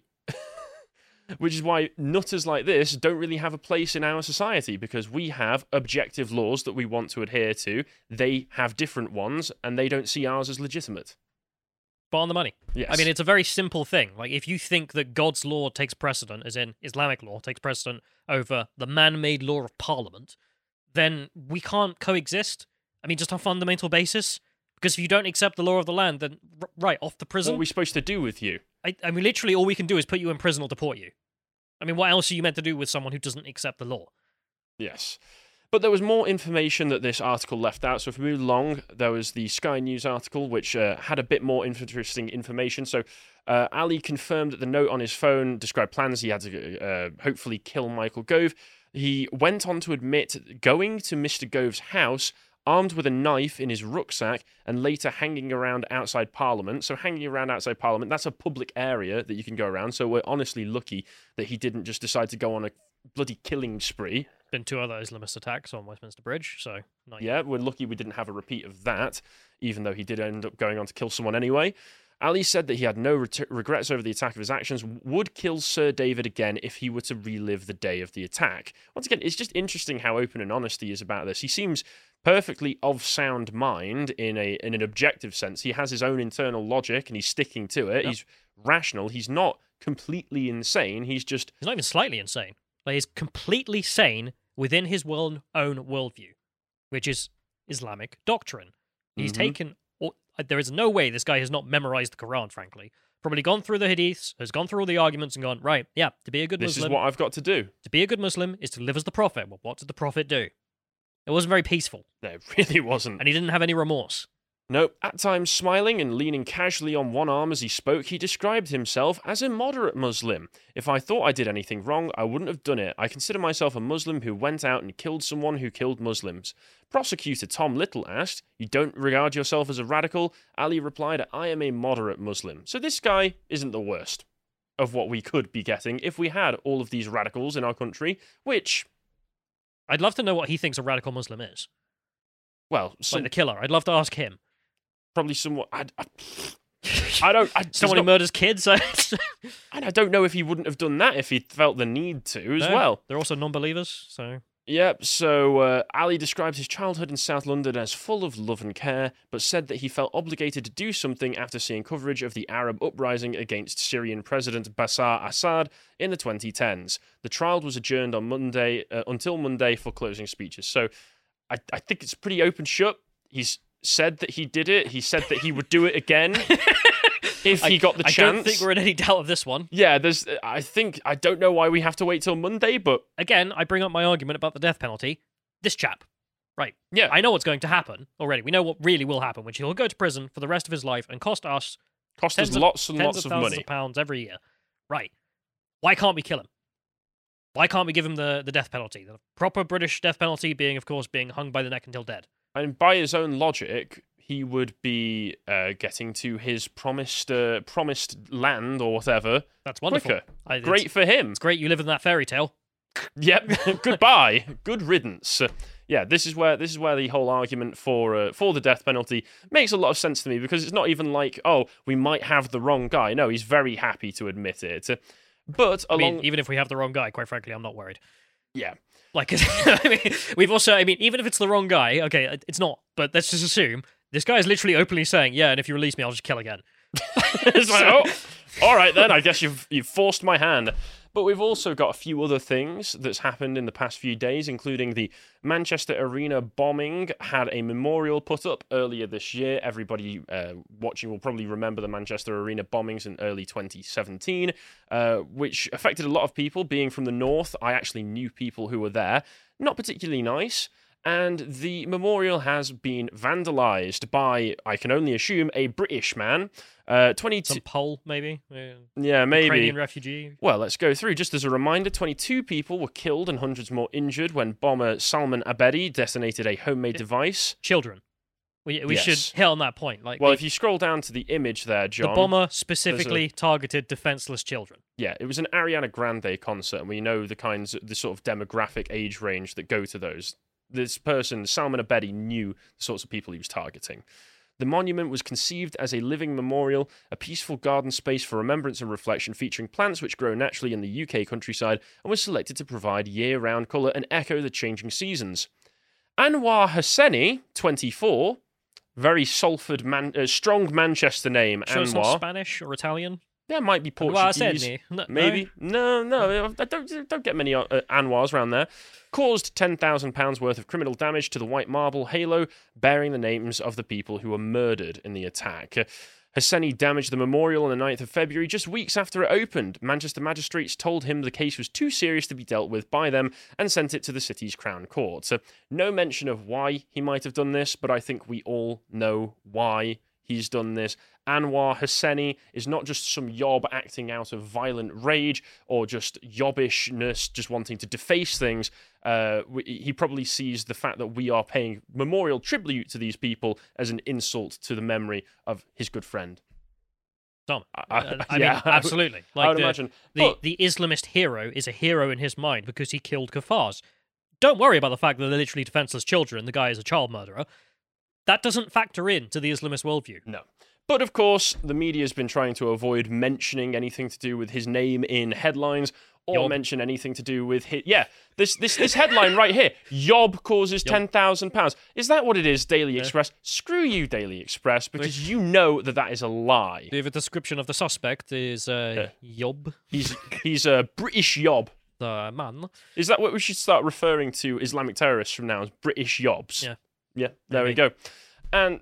which is why nutters like this don't really have a place in our society because we have objective laws that we want to adhere to. They have different ones, and they don't see ours as legitimate. But on the money. Yes. I mean, it's a very simple thing. Like, if you think that God's law takes precedent, as in Islamic law takes precedent over the man-made law of Parliament, then we can't coexist. I mean, just on a fundamental basis. Because if you don't accept the law of the land, then r- right, off the prison. What are we supposed to do with you? I, I mean, literally, all we can do is put you in prison or deport you. I mean, what else are you meant to do with someone who doesn't accept the law? Yes. But there was more information that this article left out. So if we move along, there was the Sky News article, which uh, had a bit more interesting information. So uh, Ali confirmed that the note on his phone described plans he had to uh, hopefully kill Michael Gove. He went on to admit going to Mister Gove's house armed with a knife in his rucksack and later hanging around outside Parliament. So hanging around outside Parliament, that's a public area that you can go around. So we're honestly lucky that he didn't just decide to go on a bloody killing spree. Been two other Islamist attacks on Westminster Bridge, so... Not Yeah, we're lucky we didn't have a repeat of that, even though he did end up going on to kill someone anyway. Ali said that he had no ret- regrets over the attack of his actions, would kill Sir David again if he were to relive the day of the attack. Once again, it's just interesting how open and honest he is about this. He seems perfectly of sound mind in a in an objective sense. He has his own internal logic and he's sticking to it. Yep. He's rational. He's not completely insane. He's just... He's not even slightly insane. Like, he's completely sane within his world, own worldview, which is Islamic doctrine. He's mm-hmm. taken... All, there is no way this guy has not memorized the Quran, frankly. Probably gone through the hadiths, has gone through all the arguments and gone, right, yeah, to be a good this Muslim... This is what I've got to do. To be a good Muslim is to live as the Prophet. Well, what did the Prophet do? It wasn't very peaceful. No, it really wasn't. And he didn't have any remorse. No, at times smiling and leaning casually on one arm as he spoke, he described himself as a moderate Muslim. If I thought I did anything wrong, I wouldn't have done it. I consider myself a Muslim who went out and killed someone who killed Muslims. Prosecutor Tom Little asked, "You don't regard yourself as a radical?" Ali replied, "I am a moderate Muslim." So this guy isn't the worst of what we could be getting if we had all of these radicals in our country, which... I'd love to know what he thinks a radical Muslim is. Well, some... like the killer. I'd love to ask him. Probably somewhat. I, I, I don't. I, Someone not, who murders kids. And I don't know if he wouldn't have done that if he felt the need to as no, well. They're also non-believers, so. Yep. So uh, Ali described his childhood in South London as full of love and care, but said that he felt obligated to do something after seeing coverage of the Arab uprising against Syrian President Bashar Assad in the twenty tens. The trial was adjourned on Monday uh, until Monday for closing speeches. So I, I think it's pretty open shut. He's said that he did it. He said that he would do it again if he I, got the I chance. I don't think we're in any doubt of this one. Yeah, there's. I think I don't know why we have to wait till Monday, but again, I bring up my argument about the death penalty. This chap, right? Yeah, I know what's going to happen already. We know what really will happen, which he'll go to prison for the rest of his life and cost us cost us lots and tens lots of, of thousands money, of pounds every year. Right? Why can't we kill him? Why can't we give him the, the death penalty? The proper British death penalty being, of course, being hung by the neck until dead. And by his own logic, he would be uh, getting to his promised uh, promised land or whatever. That's wonderful. I, great for him. It's great you live in that fairy tale. Yep. Goodbye. Good riddance. Uh, yeah, this is where this is where the whole argument for uh, for the death penalty makes a lot of sense to me, because it's not even like, oh, we might have the wrong guy. No, he's very happy to admit it. Uh, but along, I mean, even if we have the wrong guy, quite frankly, I'm not worried. Yeah. Like, I mean, we've also, I mean, even if it's the wrong guy, okay, it's not, but let's just assume this guy is literally openly saying, yeah, and if you release me, I'll just kill again. It's like, oh, all right then, I guess you've you've forced my hand. But we've also got a few other things that's happened in the past few days, including the Manchester Arena bombing had a memorial put up earlier this year. Everybody uh, watching will probably remember the Manchester Arena bombings in early twenty seventeen, uh, which affected a lot of people. Being from the north, I actually knew people who were there. Not particularly nice. And the memorial has been vandalised by, I can only assume, a British man. Uh, twenty-two Some Pole, maybe? Yeah, yeah maybe. Ukrainian refugee. Well, let's go through. Just as a reminder, twenty-two people were killed and hundreds more injured when bomber Salman Abedi detonated a homemade it, device. Children. We, we yes. should hit on that point. Like, well, the, if you scroll down to the image there, John... The bomber specifically a, targeted defenseless children. Yeah, it was an Ariana Grande concert, and we know the kinds, the sort of demographic age range that go to those. This person, Salman Abedi, knew the sorts of people he was targeting. The monument was conceived as a living memorial, a peaceful garden space for remembrance and reflection featuring plants which grow naturally in the U K countryside, and was selected to provide year-round colour and echo the changing seasons. Anwar Hosseini, twenty-four, very Salford, man, uh, strong Manchester name, sure Anwar. It's not Spanish or Italian? There might be Portuguese. Anwar no, maybe. No, no, I don't, don't get many uh, Anwars around there. Caused ten thousand pounds worth of criminal damage to the white marble halo, bearing the names of the people who were murdered in the attack. Hosseini damaged the memorial on the ninth of February, just weeks after it opened. Manchester magistrates told him the case was too serious to be dealt with by them and sent it to the city's Crown Court. So, no mention of why he might have done this, but I think we all know why he's done this. Anwar Hosseini is not just some yob acting out of violent rage or just yobbishness, just wanting to deface things. Uh, he probably sees the fact that we are paying memorial tribute to these people as an insult to the memory of his good friend. Tom, I, I, I yeah, mean, absolutely. Like I would the, imagine. The, but, the Islamist hero is a hero in his mind because he killed Kafars. Don't worry about the fact that they're literally defenseless children. The guy is a child murderer. That doesn't factor in to the Islamist worldview. No. But of course, the media has been trying to avoid mentioning anything to do with his name in headlines or Yob. mention anything to do with his... Yeah, this this this headline right here. Yob causes Yob. ten thousand pounds. Is that what it is, Daily Yeah. Express? Screw you, Daily Express, because you know that that is a lie. The description of the suspect is uh, Yob, He's he's a British Yob. the man. Is that what we should start referring to Islamic terrorists from now as British Yobs? Yeah. Yeah, there we Maybe. go. And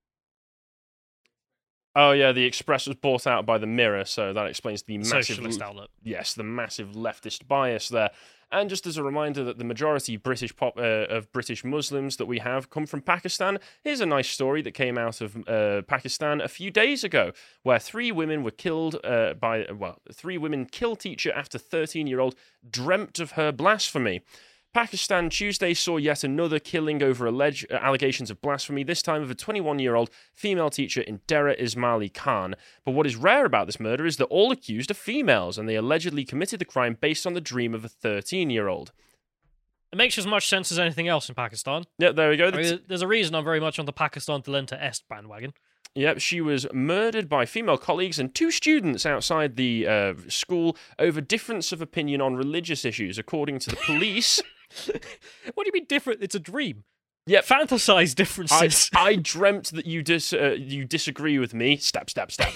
oh yeah, the Express was bought out by the Mirror, so that explains the massive Socialist outlet. yes, the massive leftist bias there. And just as a reminder that the majority British pop, uh, of British Muslims that we have come from Pakistan, here's a nice story that came out of uh, Pakistan a few days ago, where three women were killed uh, by, well, three women kill teacher after thirteen-year-old dreamt of her blasphemy. Pakistan Tuesday saw yet another killing over alleged uh, allegations of blasphemy, this time of a twenty-one-year-old female teacher in Dera Ismaili Khan. But what is rare about this murder is that all accused are females, and they allegedly committed the crime based on the dream of a thirteen-year-old. It makes as much sense as anything else in Pakistan. Yeah, there we go. I mean, there's a reason I'm very much on the Pakistan Talenta Est bandwagon. Yep, she was murdered by female colleagues and two students outside the uh, school over difference of opinion on religious issues, according to the police. What do you mean different? It's a dream. Yep. Fantasize I, differences. I dreamt that you dis uh, you disagree with me. Stab, stab, stab.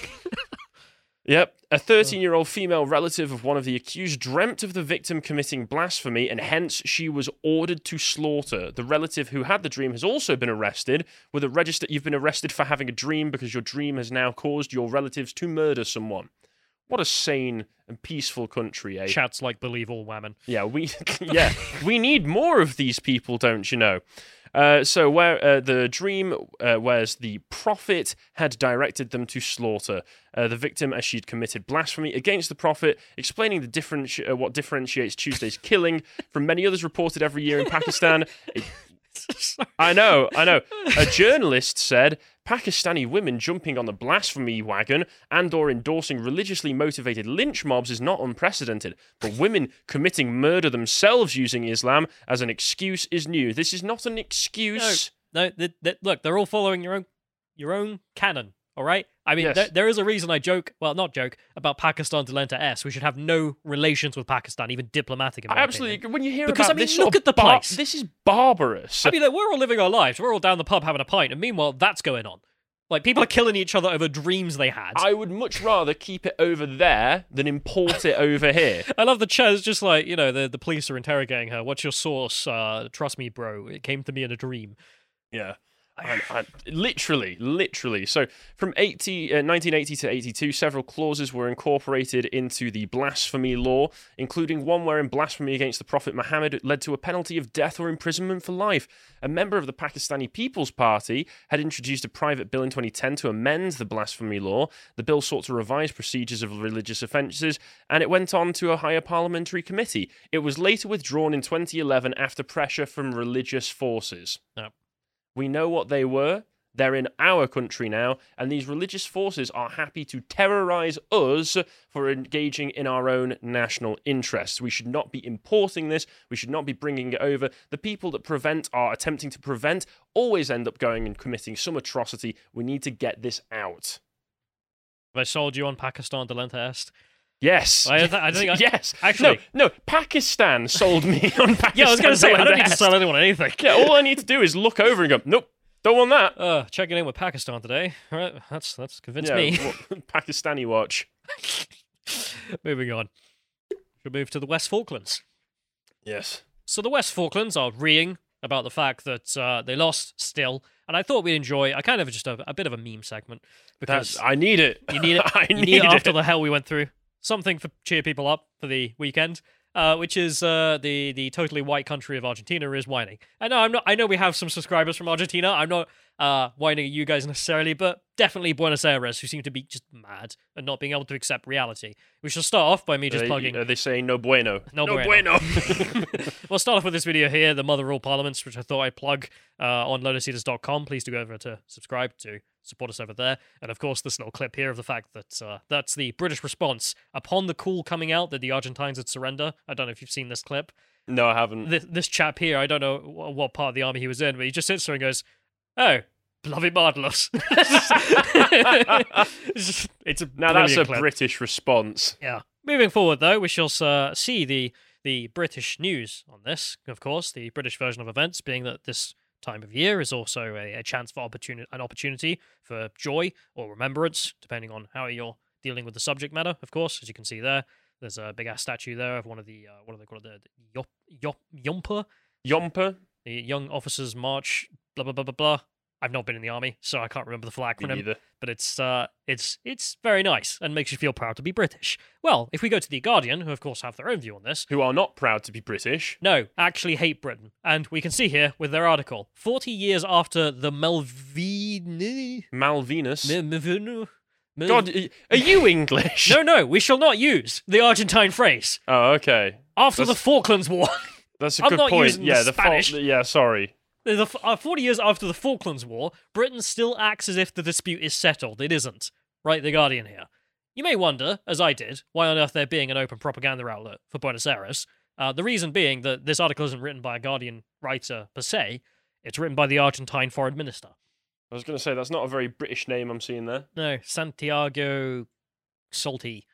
Yep. A thirteen-year-old female relative of one of the accused dreamt of the victim committing blasphemy, and hence she was ordered to slaughter. The relative who had the dream has also been arrested with a register. You've been arrested for having a dream because your dream has now caused your relatives to murder someone. What a sane and peaceful country, eh? Chats like believe all women. Yeah, we yeah we need more of these people, don't you know? Uh, so where uh, the dream, uh, whereas the prophet had directed them to slaughter uh, the victim as she'd committed blasphemy against the prophet, explaining the different uh, what differentiates Tuesday's killing from many others reported every year in Pakistan. It, I know, I know. A journalist said Pakistani women jumping on the blasphemy wagon and or endorsing religiously motivated lynch mobs is not unprecedented, but women committing murder themselves using Islam as an excuse is new. This is not an excuse. No, no th- th- look, they're all following your own your own canon, all right? I mean, Yes. there, there is a reason I joke, well, not joke, about Pakistan Talenta S. We should have no relations with Pakistan, even diplomatic. In my I absolutely opinion. when you hear Because, about I mean, this look sort of at the bar- place. this is barbarous. I mean, like, we're all living our lives. We're all down the pub having a pint, and meanwhile, that's going on. Like, people are killing each other over dreams they had. I would much rather keep it over there than import it over here. I love the chat. It's just like, you know, the, the police are interrogating her. What's your source? Uh, trust me, bro. It came to me in a dream. Yeah. I, I, literally, literally. So, from eighty, uh, nineteen eighty to eighty-two, several clauses were incorporated into the blasphemy law, including one wherein blasphemy against the Prophet Muhammad led to a penalty of death or imprisonment for life. A member of the Pakistani People's Party had introduced a private bill in twenty ten to amend the blasphemy law. The bill sought to revise procedures of religious offences, and it went on to a higher parliamentary committee. It was later withdrawn in twenty eleven after pressure from religious forces. Yep. We know what they were. They're in our country now, and these religious forces are happy to terrorize us for engaging in our own national interests. We should not be importing this. We should not be bringing it over. The people that prevent are attempting to prevent always end up going and committing some atrocity. We need to get this out. Have I sold you on Pakistan Talenta Est? Yes. I, th- I think I, yes. Actually, no, no. Pakistan sold me on Pakistan. yeah, I was going to say, I don't need to Est. sell anyone anything. Yeah, all I need to do is look over and go, nope, don't want that. Uh, checking in with Pakistan today. All right, that's that's convinced Yeah, me. what- Pakistani watch. Moving on. We'll move to the West Falklands. Yes. So the West Falklands are reeing about the fact that uh, they lost still, and I thought we'd enjoy a kind of just a, a bit of a meme segment because That's, I need it. you need it. I you need, need it after it. the hell we went through. Something to cheer people up for the weekend, uh, which is uh, the the totally white country of Argentina is whining. I know I'm not. I know we have some subscribers from Argentina. I'm not uh, whining at you guys necessarily, but definitely Buenos Aires, who seem to be just mad and not being able to accept reality. We shall start off by me just Are they, plugging. are they saying no bueno? No bueno. bueno. We'll start off with this video here, the Mother of All Parliaments, which I thought I'd plug uh, on lotus eaters dot com. Please do go over to subscribe to support us over there. And of course, this little clip here of the fact that uh, that's the British response upon the call coming out that the Argentines had surrender. I don't know if you've seen this clip. No, I haven't. This, this chap here, I don't know wh- what part of the army he was in, but he just sits there and goes, oh, bloody marvelous. it's, just, it's a now that's a clip. British response. Yeah. Moving forward, though, we shall uh, see the the British news on this. Of course, the British version of events, being that this time of year is also a, a chance for opportunity, an opportunity for joy or remembrance, depending on how you're dealing with the subject matter. Of course, as you can see there, there's a big ass statue there of one of the uh, what do they call it, the, the yop, yop, Yomper, Yomper, the Young Officers March. Blah blah blah blah blah. I've not been in the army, so I can't remember the full acronym. either. But it's uh, it's it's very nice and makes you feel proud to be British. Well, if we go to the Guardian, who of course have their own view on this, who are not proud to be British, no, actually hate Britain, and we can see here with their article, forty years after the Malvin Malvinas. Malvin. God, are you English? No, no, we shall not use the Argentine phrase. Oh, okay. After that's, the Falklands War. That's a I'm good not point. using Yeah, the the Spanish. Fa- yeah, sorry. The, uh, forty years after the Falklands War, Britain still acts as if the dispute is settled. It isn't. Right, The Guardian here. You may wonder, as I did, why on earth there being an open propaganda outlet for Buenos Aires. Uh, the reason being that this article isn't written by a Guardian writer per se. It's written by the Argentine foreign minister. I was going to say, that's not a very British name I'm seeing there. No, Santiago Salty.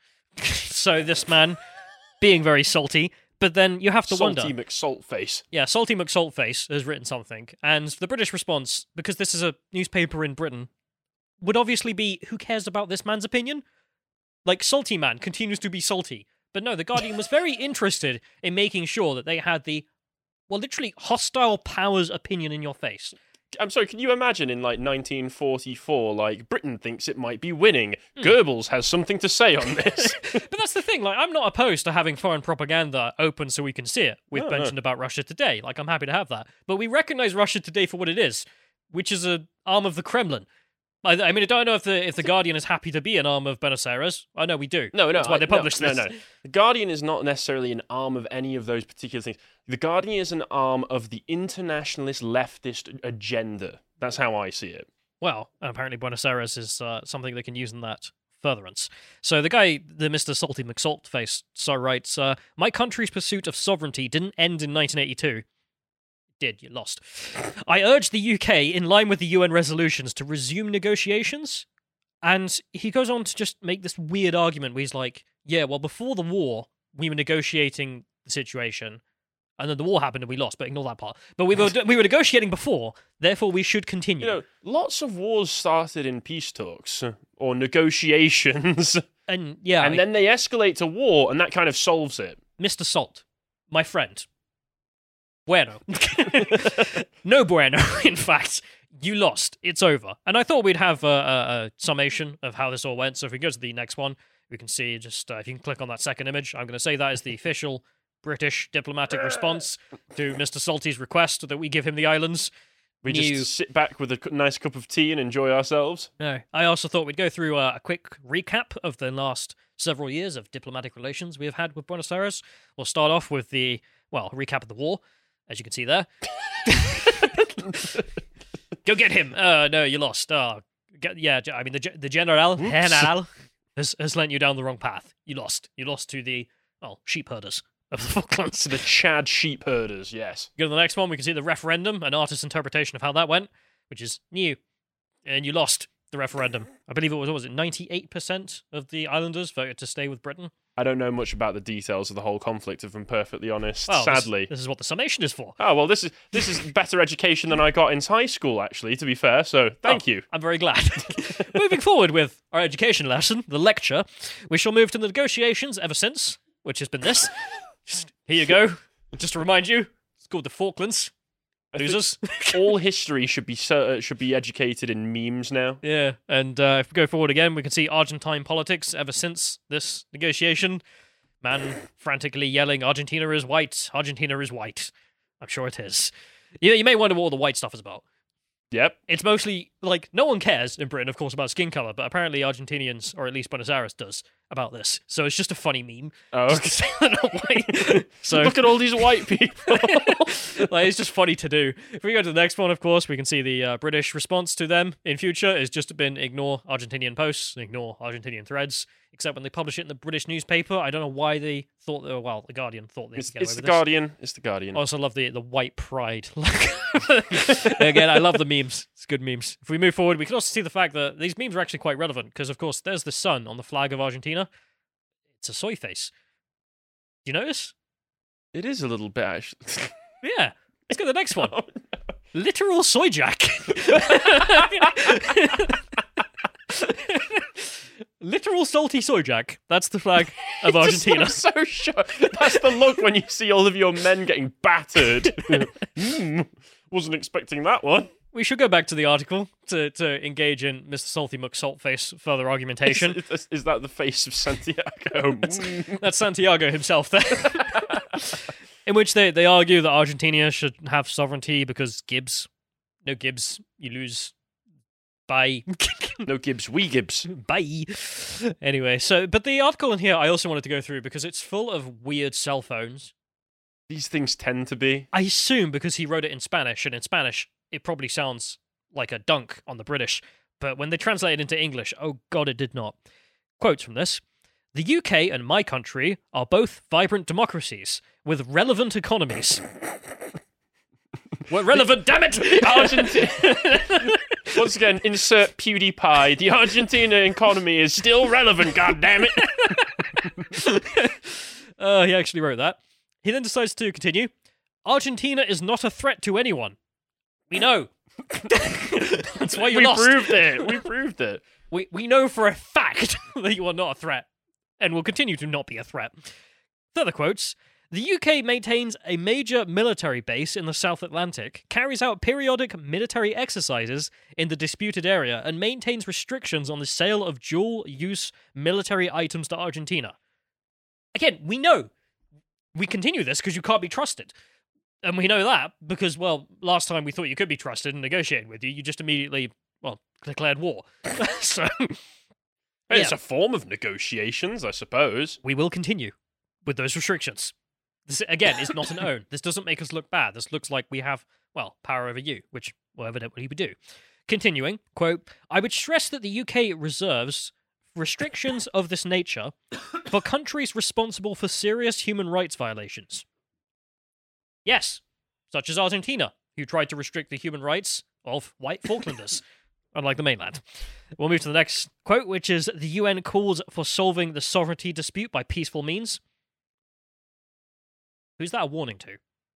So this man, being very salty, but then you have to Salty wonder. McSaltface. Yeah, Salty McSaltface has written something, and the British response, because this is a newspaper in Britain, would obviously be, who cares about this man's opinion? Like, Salty Man continues to be salty. But no, The Guardian was very interested in making sure that they had the, well, literally hostile powers opinion in your face. I'm sorry, can you imagine in like nineteen forty-four, like, Britain thinks it might be winning. Hmm. Goebbels has something to say on this. But that's the thing, like, I'm not opposed to having foreign propaganda open so we can see it. We've No, mentioned no. about Russia Today. Like, I'm happy to have that. But we recognize Russia Today for what it is, which is an arm of the Kremlin. I, I mean, I don't know if the if the Guardian is happy to be an arm of Buenos Aires. I know we do. No, no. That's why I- they published no, this. No, no. The Guardian is not necessarily an arm of any of those particular things. The Guardian is an arm of the internationalist leftist agenda. That's how I see it. Well, and apparently Buenos Aires is uh, something they can use in that furtherance. So the guy, the Mister Salty McSaltface, so writes, uh, my country's pursuit of sovereignty didn't end in nineteen eighty-two. Did, you lost. I urge the U K, in line with the U N resolutions, to resume negotiations. And he goes on to just make this weird argument where he's like, yeah, well, before the war, we were negotiating the situation, and then the war happened and we lost, but ignore that part. But we were we were negotiating before, therefore we should continue. You know, lots of wars started in peace talks uh, or negotiations. And yeah, and then they escalate to war, and that kind of solves it. Mister Salt, my friend. Bueno. No bueno, in fact. You lost. It's over. And I thought we'd have a, a, a summation of how this all went. So if we go to the next one, we can see just, uh, if you can click on that second image, I'm going to say that is the official British diplomatic response to Mister Salty's request that we give him the islands. We New- just sit back with a cu- nice cup of tea and enjoy ourselves. No. I also thought we'd go through uh, a quick recap of the last several years of diplomatic relations we have had with Buenos Aires. We'll start off with the, well, recap of the war, as you can see there. Go get him. Uh, no, you lost. Uh, get, yeah, I mean, the ge- the general, general has, has lent you down the wrong path. You lost. You lost to the, well, sheep herders of the Falklands. To the Chad sheep herders, yes. Go to the next one, we can see the referendum, an artist's interpretation of how that went, which is new. And you lost the referendum. I believe it was, what was it, ninety-eight percent of the islanders voted to stay with Britain? I don't know much about the details of the whole conflict, if I'm perfectly honest, Well, this- sadly. This, is what the summation is for. Oh, well, this is this is better education than I got in high school, actually, to be fair, so thank Oh, you. I'm very glad. Moving forward with our education lesson, the lecture, we shall move to the negotiations ever since, which has been this. Just, here you go. Just to remind you, it's called the Falklands. I think Losers. All history should be so, uh, should be educated in memes now. Yeah, and uh, if we go forward again, we can see Argentine politics ever since this negotiation. Man frantically yelling, Argentina is white, Argentina is white. I'm sure it is. You, you may wonder what all the white stuff is about. Yep. It's mostly, like, no one cares in Britain, of course, about skin colour, but apparently Argentinians, or at least Buenos Aires, does about this. So it's just a funny meme. Oh, Just to say they're not white. So, Look at all these white people. like, it's just funny to do. If we go to the next one, of course, we can see the uh, British response to them in future is just been ignore Argentinian posts, ignore Argentinian threads, except when they publish it in the British newspaper. I don't know why they thought, they were, well, The Guardian thought they It's, could get it's away the with this. Guardian. It's the Guardian. I also love the the white pride. Again, I love the memes. It's good memes. If we move forward, we can also see the fact that these memes are actually quite relevant, because, of course, there's the sun on the flag of Argentina. It's a soy face. Do you notice? It is a little bit, actually. Yeah. Let's go to the next one. Oh, no. Literal soy jack. Literal salty soy jack. That's the flag of Argentina. So shocked. That's the look when you see all of your men getting battered. mm, wasn't expecting that one. We should go back to the article to, to engage in Mister Salty McSaltface further argumentation. Is, is, is that the face of Santiago? that's, that's Santiago himself there. In which they, they argue that Argentina should have sovereignty because Gibbs. No Gibbs, you lose. Bye. No Gibbs, we Gibbs. Bye. Anyway, so, but the article in here I also wanted to go through because it's full of weird cell phones. These things tend to be. I assume because he wrote it in Spanish, and in Spanish it probably sounds like a dunk on the British, but when they translate it into English, oh god, it did not. Quotes from this. The U K and my country are both vibrant democracies with relevant economies. We're relevant, damn it! Argentina. Once again, insert PewDiePie. The Argentina economy is still relevant, goddammit. uh, he actually wrote that. He then decides to continue. Argentina is not a threat to anyone. We know. That's why you we lost. We proved it. We proved it. We, we know for a fact that you are not a threat, and will continue to not be a threat. Further quotes. The U K maintains a major military base in the South Atlantic, carries out periodic military exercises in the disputed area, and maintains restrictions on the sale of dual-use military items to Argentina. Again, we know. We continue this because you can't be trusted. And we know that because, well, last time we thought you could be trusted and negotiated with you, you just immediately, well, declared war. So, hey, yeah. It's a form of negotiations, I suppose. We will continue with those restrictions. This, again, is not an own. This doesn't make us look bad. This looks like we have, well, power over you, which will evidently we do. Continuing, quote, I would stress that the U K reserves restrictions of this nature for countries responsible for serious human rights violations. Yes, such as Argentina, who tried to restrict the human rights of white Falklanders, unlike the mainland. We'll move to the next quote, which is, the U N calls for solving the sovereignty dispute by peaceful means. Who's that a warning to? Do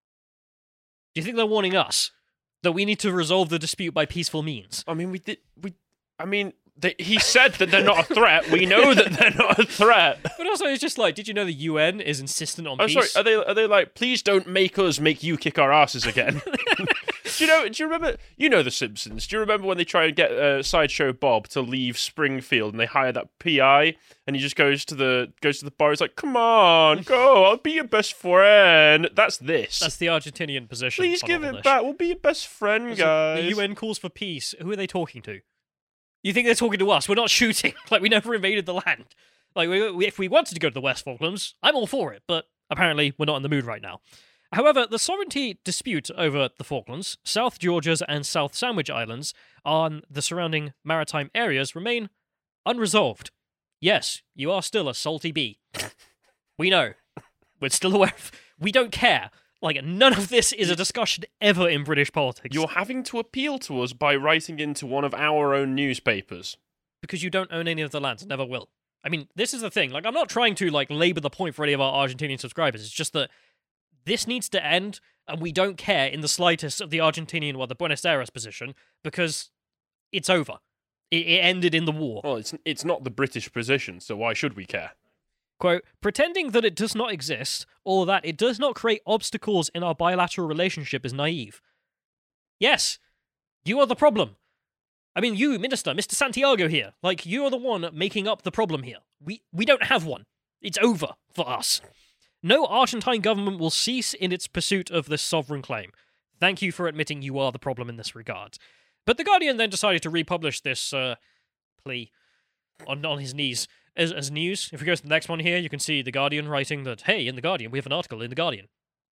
you think they're warning us that we need to resolve the dispute by peaceful means? I mean, we did. We. I mean, they, he said that they're not a threat. We know that they're not a threat. But also, it's just like, did you know the U N is insistent on oh, peace? Sorry, are they? Are they like, please don't make us make you kick our asses again? Do you know? Do you remember? You know The Simpsons. Do you remember when they try and get uh, Sideshow Bob to leave Springfield and they hire that P I and he just goes to the goes to the bar? He's like, "Come on, go! I'll be your best friend." That's this. That's the Argentinian position. Please give it back. We'll be your best friend, guys. The U N calls for peace. Who are they talking to? You think they're talking to us? We're not shooting. Like, we never invaded the land. Like, we, we, if we wanted to go to the West Falklands, I'm all for it. But apparently, we're not in the mood right now. However, the sovereignty dispute over the Falklands, South Georgia's and South Sandwich Islands, and the surrounding maritime areas remain unresolved. Yes, you are still a salty bee. We know. We're still aware of... We don't care. Like, none of this is a discussion ever in British politics. You're having to appeal to us by writing into one of our own newspapers. Because you don't own any of the lands, and never will. I mean, this is the thing. Like, I'm not trying to, like, labour the point for any of our Argentinian subscribers. It's just that this needs to end, and we don't care in the slightest of the Argentinian, well, the Buenos Aires position, because it's over. It, it ended in the war. Well, it's it's not the British position, so why should we care? Quote, pretending that it does not exist, or that it does not create obstacles in our bilateral relationship is naive. Yes, you are the problem. I mean, you, Minister, Mister Santiago here, like, you are the one making up the problem here. We we don't have one. It's over for us. No Argentine government will cease in its pursuit of this sovereign claim. Thank you for admitting you are the problem in this regard. But The Guardian then decided to republish this uh, plea on, on his knees as, as news. If we go to the next one here, you can see The Guardian writing that, hey, in The Guardian, we have an article in The Guardian.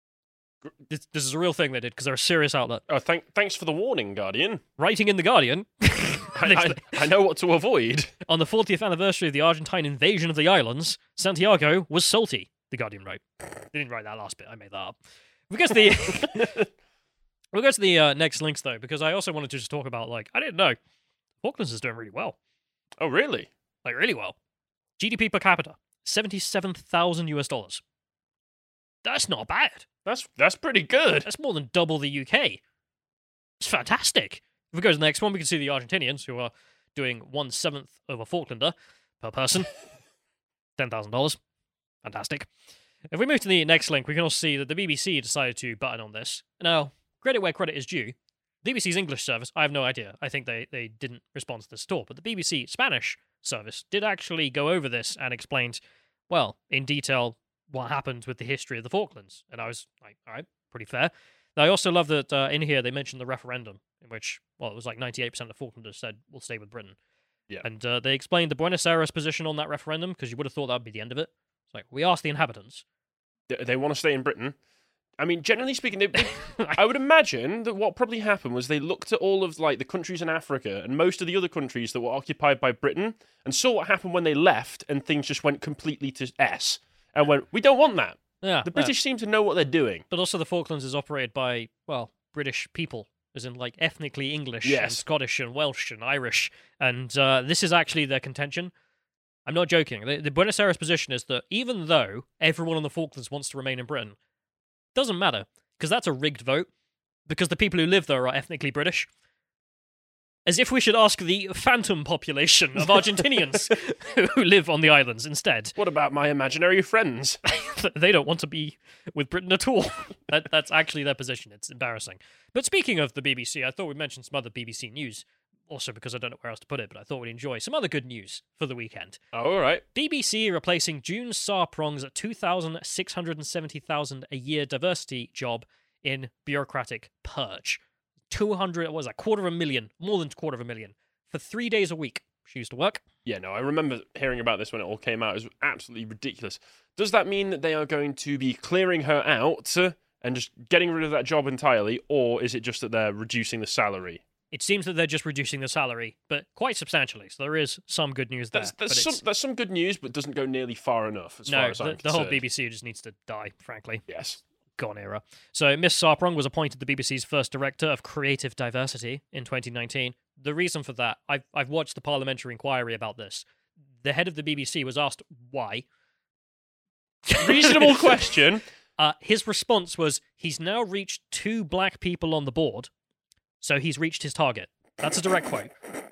This, this is a real thing they did, because they're a serious outlet. Oh, thank, thanks for the warning, Guardian. Writing in The Guardian. I, I, I know what to avoid. On the fortieth anniversary of the Argentine invasion of the islands, Santiago was salty, The Guardian wrote. They didn't write that last bit, I made that up. Because the... We'll go to the uh, next links, though, because I also wanted to just talk about, like, I didn't know, Falklands is doing really well. Oh, really? Like, really well. G D P per capita, seventy-seven thousand U S dollars. That's not bad. That's that's pretty good. That's more than double the U K. It's fantastic. If we go to the next one, we can see the Argentinians, who are doing one-seventh of a Falklander per person. ten thousand dollars. Fantastic. If we move to the next link, we can also see that the B B C decided to button on this. Now, credit where credit is due. B B C's English service, I have no idea. I think they, they didn't respond to this at all. But the B B C Spanish service did actually go over this and explained, well, in detail, what happened with the history of the Falklands. And I was like, all right, pretty fair. Now, I also love that uh, in here they mentioned the referendum, in which, well, it was like ninety-eight percent of Falklanders said, we'll stay with Britain. Yeah. And uh, they explained the Buenos Aires position on that referendum, because you would have thought that would be the end of it. It's like, we asked the inhabitants. They, they want to stay in Britain. I mean, generally speaking, they, they, I would imagine that what probably happened was they looked at all of like the countries in Africa and most of the other countries that were occupied by Britain and saw what happened when they left, and things just went completely to S and went, we don't want that. Yeah, the British yeah. seem to know what they're doing. But also the Falklands is operated by, well, British people, as in like ethnically English Yes. and Scottish and Welsh and Irish. And uh, this is actually their contention. I'm not joking. The, the Buenos Aires position is that even though everyone on the Falklands wants to remain in Britain, doesn't matter, because that's a rigged vote, because the people who live there are ethnically British. As if we should ask the phantom population of Argentinians who live on the islands instead. What about my imaginary friends? They don't want to be with Britain at all. that, that's actually their position. It's embarrassing. But speaking of the B B C, I thought we'd mention some other B B C news, also because I don't know where else to put it, but I thought we'd enjoy some other good news for the weekend. Oh, all right. B B C replacing June Sarprong's two thousand six hundred seventy thousand a year diversity job in bureaucratic purge. two hundred, what was that, quarter of a million, more than a quarter of a million, for three days a week she used to work. Yeah, no, I remember hearing about this when it all came out. It was absolutely ridiculous. Does that mean that they are going to be clearing her out and just getting rid of that job entirely, or is it just that they're reducing the salary? It seems that they're just reducing the salary, but quite substantially. So there is some good news there. That's, that's, but some, it's... that's some good news, but doesn't go nearly far enough as no, far as I'm the, concerned. the whole B B C just needs to die, frankly. Yes. Gone era. So Miss Sarprong was appointed the B B C's first director of creative diversity in twenty nineteen. The reason for that, I've, I've watched the parliamentary inquiry about this. The head of the B B C was asked why. Reasonable question. Uh, his response was, he's now reached two black people on the board, so he's reached his target. That's a direct quote.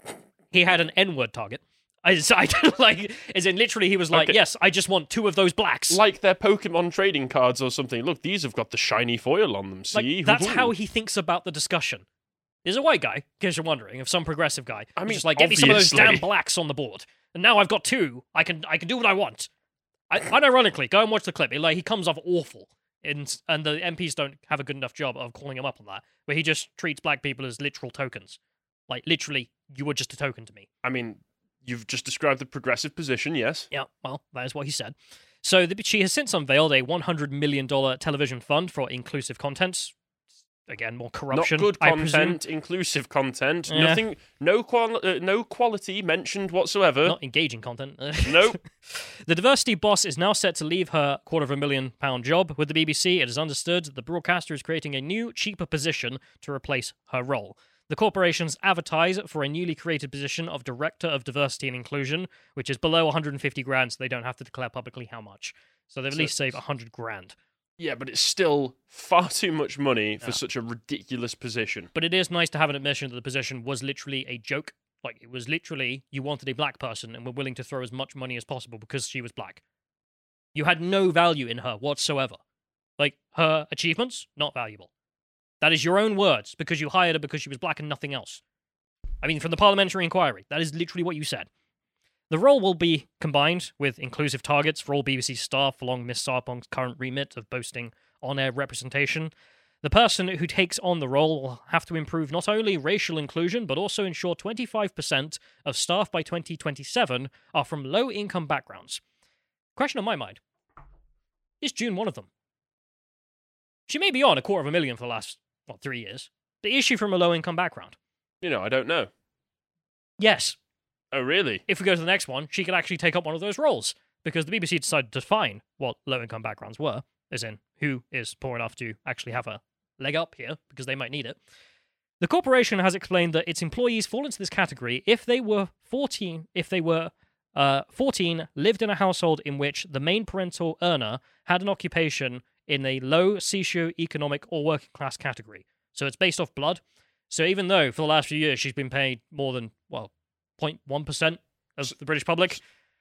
He had an N-word target. I, I don't like, as in literally he was like, Okay. yes, I just want two of those blacks. Like their Pokemon trading cards or something. Look, these have got the shiny foil on them, see? Like, that's Woohoo. how he thinks about the discussion. There's a white guy, in case you're wondering, of some progressive guy. I who's mean, just like, get me some of those obviously. damn blacks on the board. And now I've got two. I can I can do what I want. I, unironically, go and watch the clip. It, like, he comes off awful. And, and the M Ps don't have a good enough job of calling him up on that, where he just treats black people as literal tokens. Like, literally, you were just a token to me. I mean, you've just described the progressive position, yes? Yeah, well, that is what he said. So the, she has since unveiled a one hundred million dollars television fund for inclusive content. Again, more corruption. Not good I presume. content, inclusive content, Yeah. nothing, no qual, uh, no quality mentioned whatsoever. Not engaging content. Nope. The diversity boss is now set to leave her quarter of a million pound job with the B B C. It is understood that the broadcaster is creating a new, cheaper position to replace her role. The corporations advertise for a newly created position of Director of Diversity and Inclusion, which is below one hundred fifty grand, so they don't have to declare publicly how much. So they've at So least saved one hundred grand. Yeah, but it's still far too much money for Yeah. such a ridiculous position. But it is nice to have an admission that the position was literally a joke. Like, it was literally, you wanted a black person and were willing to throw as much money as possible because she was black. You had no value in her whatsoever. Like, her achievements, not valuable. That is your own words, because you hired her because she was black and nothing else. I mean, from the parliamentary inquiry, that is literally what you said. The role will be combined with inclusive targets for all B B C staff along Miss Sarpong's current remit of boasting on-air representation. The person who takes on the role will have to improve not only racial inclusion, but also ensure twenty-five percent of staff by twenty twenty-seven are from low-income backgrounds. Question on my mind. Is June one of them? She may be on a quarter of a million for the last, what, three years. But is she from a low-income background? You know, I don't know. Yes. Oh, really? If we go to the next one, she could actually take up one of those roles, because the B B C decided to define what low-income backgrounds were, as in who is poor enough to actually have a leg up here because they might need it. The corporation has explained that its employees fall into this category if they were fourteen, if they were uh, fourteen, lived in a household in which the main parental earner had an occupation in a low socio-economic or working class category. So it's based off blood. So even though for the last few years she's been paid more than, well, zero point one percent of the British public,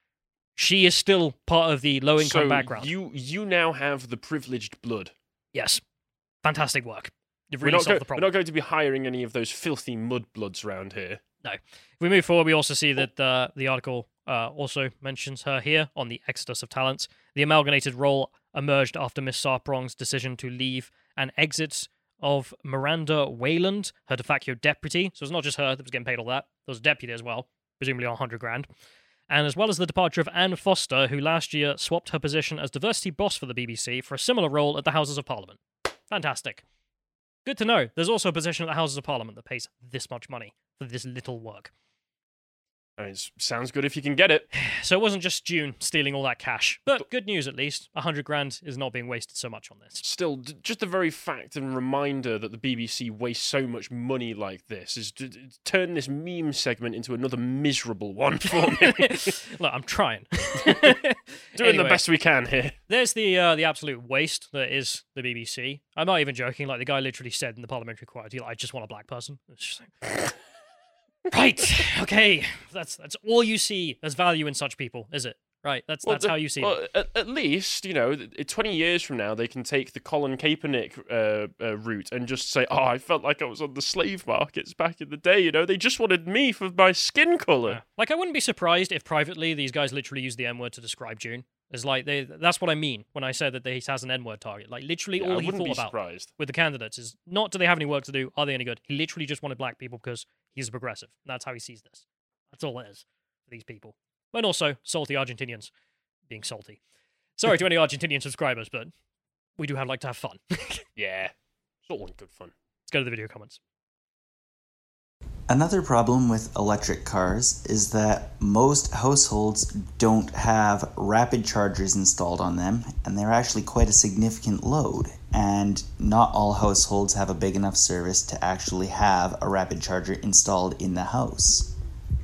she is still part of the low-income so background. you you now have the privileged blood. Yes. Fantastic work. You've We're really not, solved go- the problem. we're not going to be hiring any of those filthy mudbloods around here. No. If we move forward, we also see that uh, the article uh, also mentions her here on the exodus of talent. The amalgamated role emerged after Miss Sarprong's decision to leave and exit of Miranda Wayland, her de facto deputy. So it's not just her that was getting paid all that. There was a deputy as well, presumably on one hundred grand. And as well as the departure of Anne Foster, who last year swapped her position as diversity boss for the B B C for a similar role at the Houses of Parliament. Fantastic. Good to know. There's also a position at the Houses of Parliament that pays this much money for this little work. I mean, it sounds good if you can get it. So it wasn't just June stealing all that cash. But good news, at least. A hundred grand is not being wasted so much on this. Still, d- just the very fact and reminder that the B B C wastes so much money like this is to d- turn this meme segment into another miserable one for me. Look, I'm trying. Doing Anyway, the best we can here. There's the uh, the absolute waste that is the B B C. I'm not even joking. Like, the guy literally said in the parliamentary inquiry, like, I just want a black person. It's just like... Right, okay. That's that's all you see as value in such people, is it? Right, that's Well, that's the- how you see well, it. At, at least, you know, th- twenty years from now, they can take the Colin Kaepernick uh, uh, route and just say, oh, I felt like I was on the slave markets back in the day, you know? They just wanted me for my skin colour. Like, I wouldn't be surprised if privately these guys literally use the N-word to describe June. It's like, they that's what I mean when I said that he has an N-word target. Like, literally Yeah, all I he wouldn't thought be about surprised. with the candidates is not do they have any work to do, are they any good? He literally just wanted black people because he's a progressive. And that's how he sees this. That's all it is for these people. And also, salty Argentinians being salty. Sorry to any Argentinian subscribers, but we do have like to have fun. Let's Yeah, it's all in good fun. go to the video comments. Another problem with electric cars is that most households don't have rapid chargers installed on them, and they're actually quite a significant load, and not all households have a big enough service to actually have a rapid charger installed in the house.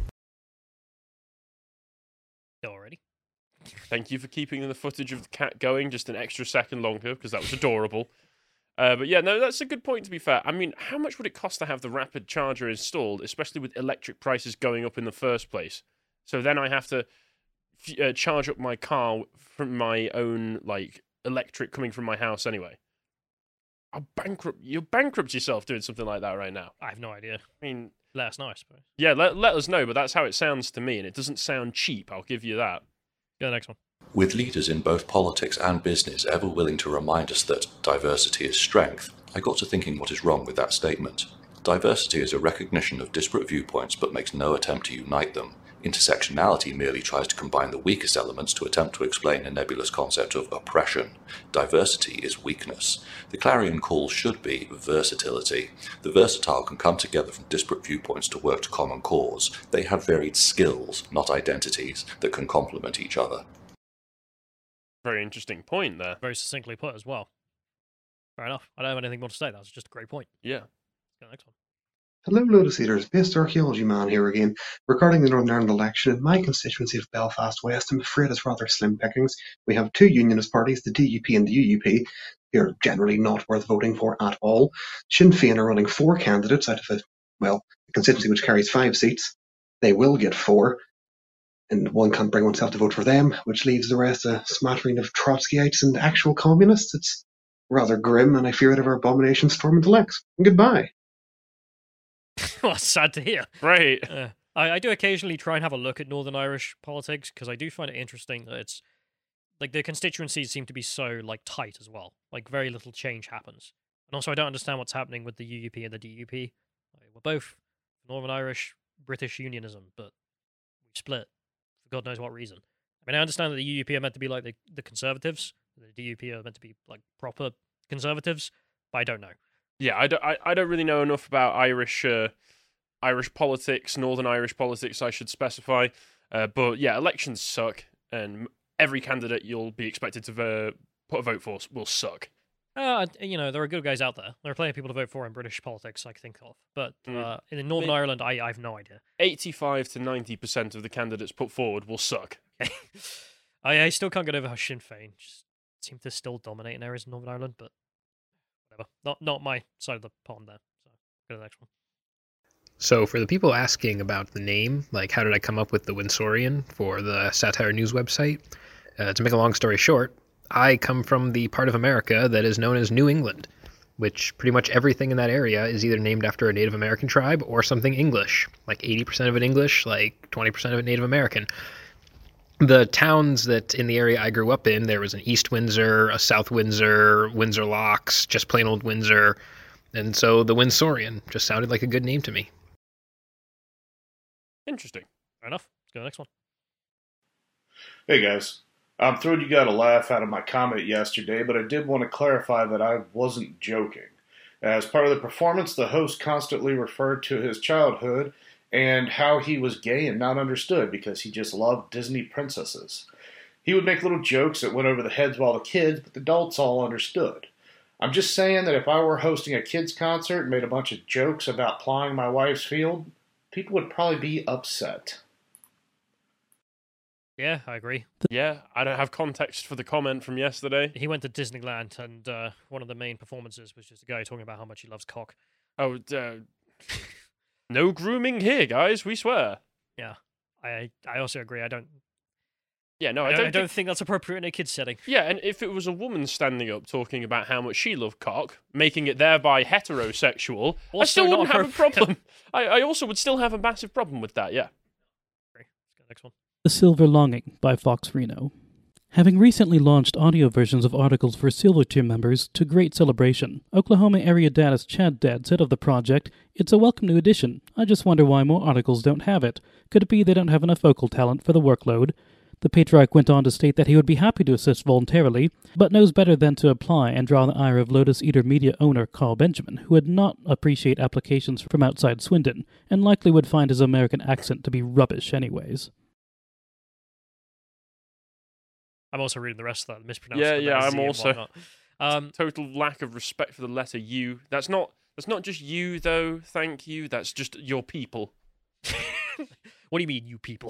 Already. Thank you for keeping the footage of the cat going just an extra second longer, because that was adorable. Uh, but yeah, no, that's a good point, to be fair. I mean, how much would it cost to have the rapid charger installed, especially with electric prices going up in the first place? So then I have to f- uh, charge up my car from my own, like, electric coming from my house anyway. I'll bankrupt, you'll bankrupt yourself doing something like that right now. I have no idea. I mean, Let us know, I suppose. yeah, let, let us know, but that's how it sounds to me, and it doesn't sound cheap, I'll give you that. Go to the next one. With leaders in both politics and business ever willing to remind us that diversity is strength, I got to thinking what is wrong with that statement. Diversity is a recognition of disparate viewpoints but makes no attempt to unite them. Intersectionality merely tries to combine the weakest elements to attempt to explain a nebulous concept of oppression. Diversity is weakness. The clarion call should be versatility. The versatile can come together from disparate viewpoints to work to common cause. They have varied skills, not identities, that can complement each other. Very interesting point there. Very succinctly put as well. Fair enough. I don't have anything more to say. That was just a great point. Yeah. Go to the next one. Hello, Lotus Eaters. Best Archaeology Man here again. Regarding the Northern Ireland election, in my constituency of Belfast West, I'm afraid it's rather slim pickings. We have two unionist parties, the D U P and the U U P. They're generally not worth voting for at all. Sinn Féin are running four candidates out of a, well, a constituency which carries five seats. They will get four, and one can't bring oneself to vote for them, which leaves the rest a smattering of Trotskyites and actual communists. It's rather grim, and I fear that our abomination storm into Lex. Goodbye. Well, it's sad to hear. Right. Uh, I, I do occasionally try and have a look at Northern Irish politics because I do find it interesting that it's like the constituencies seem to be so like tight as well. Like very little change happens, and also I don't understand what's happening with the U U P and the D U P. Like, we're both Northern Irish British unionism, but we split for God knows what reason. I mean, I understand that the U U P are meant to be like the, the Conservatives, the D U P are meant to be like proper Conservatives, but I don't know. Yeah, I don't, I, I don't really know enough about Irish uh, Irish politics, Northern Irish politics, I should specify. Uh, but yeah, elections suck, and every candidate you'll be expected to uh, put a vote for will suck. Uh, you know, there are good guys out there. There are plenty of people to vote for in British politics I can think of. But Mm. uh, in Northern I mean- Ireland, I, I have no idea. eighty-five to ninety percent of the candidates put forward will suck. I, I still can't get over how Sinn Féin just seem to still dominate in areas in Northern Ireland, but whatever. Not not my side of the pond there. So go to the next one. So for the people asking about the name, like how did I come up with the Windsorian for the Satire News website, uh, to make a long story short, I come from the part of America that is known as New England, which pretty much everything in that area is either named after a Native American tribe or something English, like eighty percent of it English, like twenty percent of it Native American. The towns that in the area I grew up in, there was an East Windsor, a South Windsor, Windsor Locks, just plain old Windsor, and so the Windsorian just sounded like a good name to me. Interesting. Fair enough. Let's go to the next one. Hey guys, I'm thrilled you got a laugh out of my comment yesterday, but I did want to clarify that I wasn't joking. As part of the performance, the host constantly referred to his childhood and how he was gay and not understood because he just loved Disney princesses. He would make little jokes that went over the heads of all the kids, but the adults all understood. I'm just saying that if I were hosting a kids concert and made a bunch of jokes about plowing my wife's field, people would probably be upset. Yeah, I agree. Yeah, I don't have context for the comment from yesterday. He went to Disneyland, and uh, one of the main performances was just a guy talking about how much he loves cock. Oh, uh, no grooming here, guys, we swear. Yeah, I I also agree. I don't. Yeah, no, I I don't, don't, I don't think... think that's appropriate in a kids setting. Yeah, and if it was a woman standing up talking about how much she loved cock, making it thereby heterosexual, I Also still not wouldn't have a appropriate. problem. I, I also would still have a massive problem with that, yeah. Let's go next one. The Silver Longing by Fox Reno. Having recently launched audio versions of articles for Silver Tier members to great celebration, Oklahoma area data's Chad Dad said of the project, "It's a welcome new addition. I just wonder why more articles don't have it. Could it be they don't have enough vocal talent for the workload?" The patriarch went on to state that he would be happy to assist voluntarily, but knows better than to apply and draw the ire of Lotus Eater Media owner Carl Benjamin, who would not appreciate applications from outside Swindon, and likely would find his American accent to be rubbish anyways. I'm also reading the rest of that mispronounced. Yeah, the yeah, letter I'm Z and also. whatnot. Um, Total lack of respect for the letter U. That's not. That's not just you, though. Thank you. That's just your people. What do you mean, you people?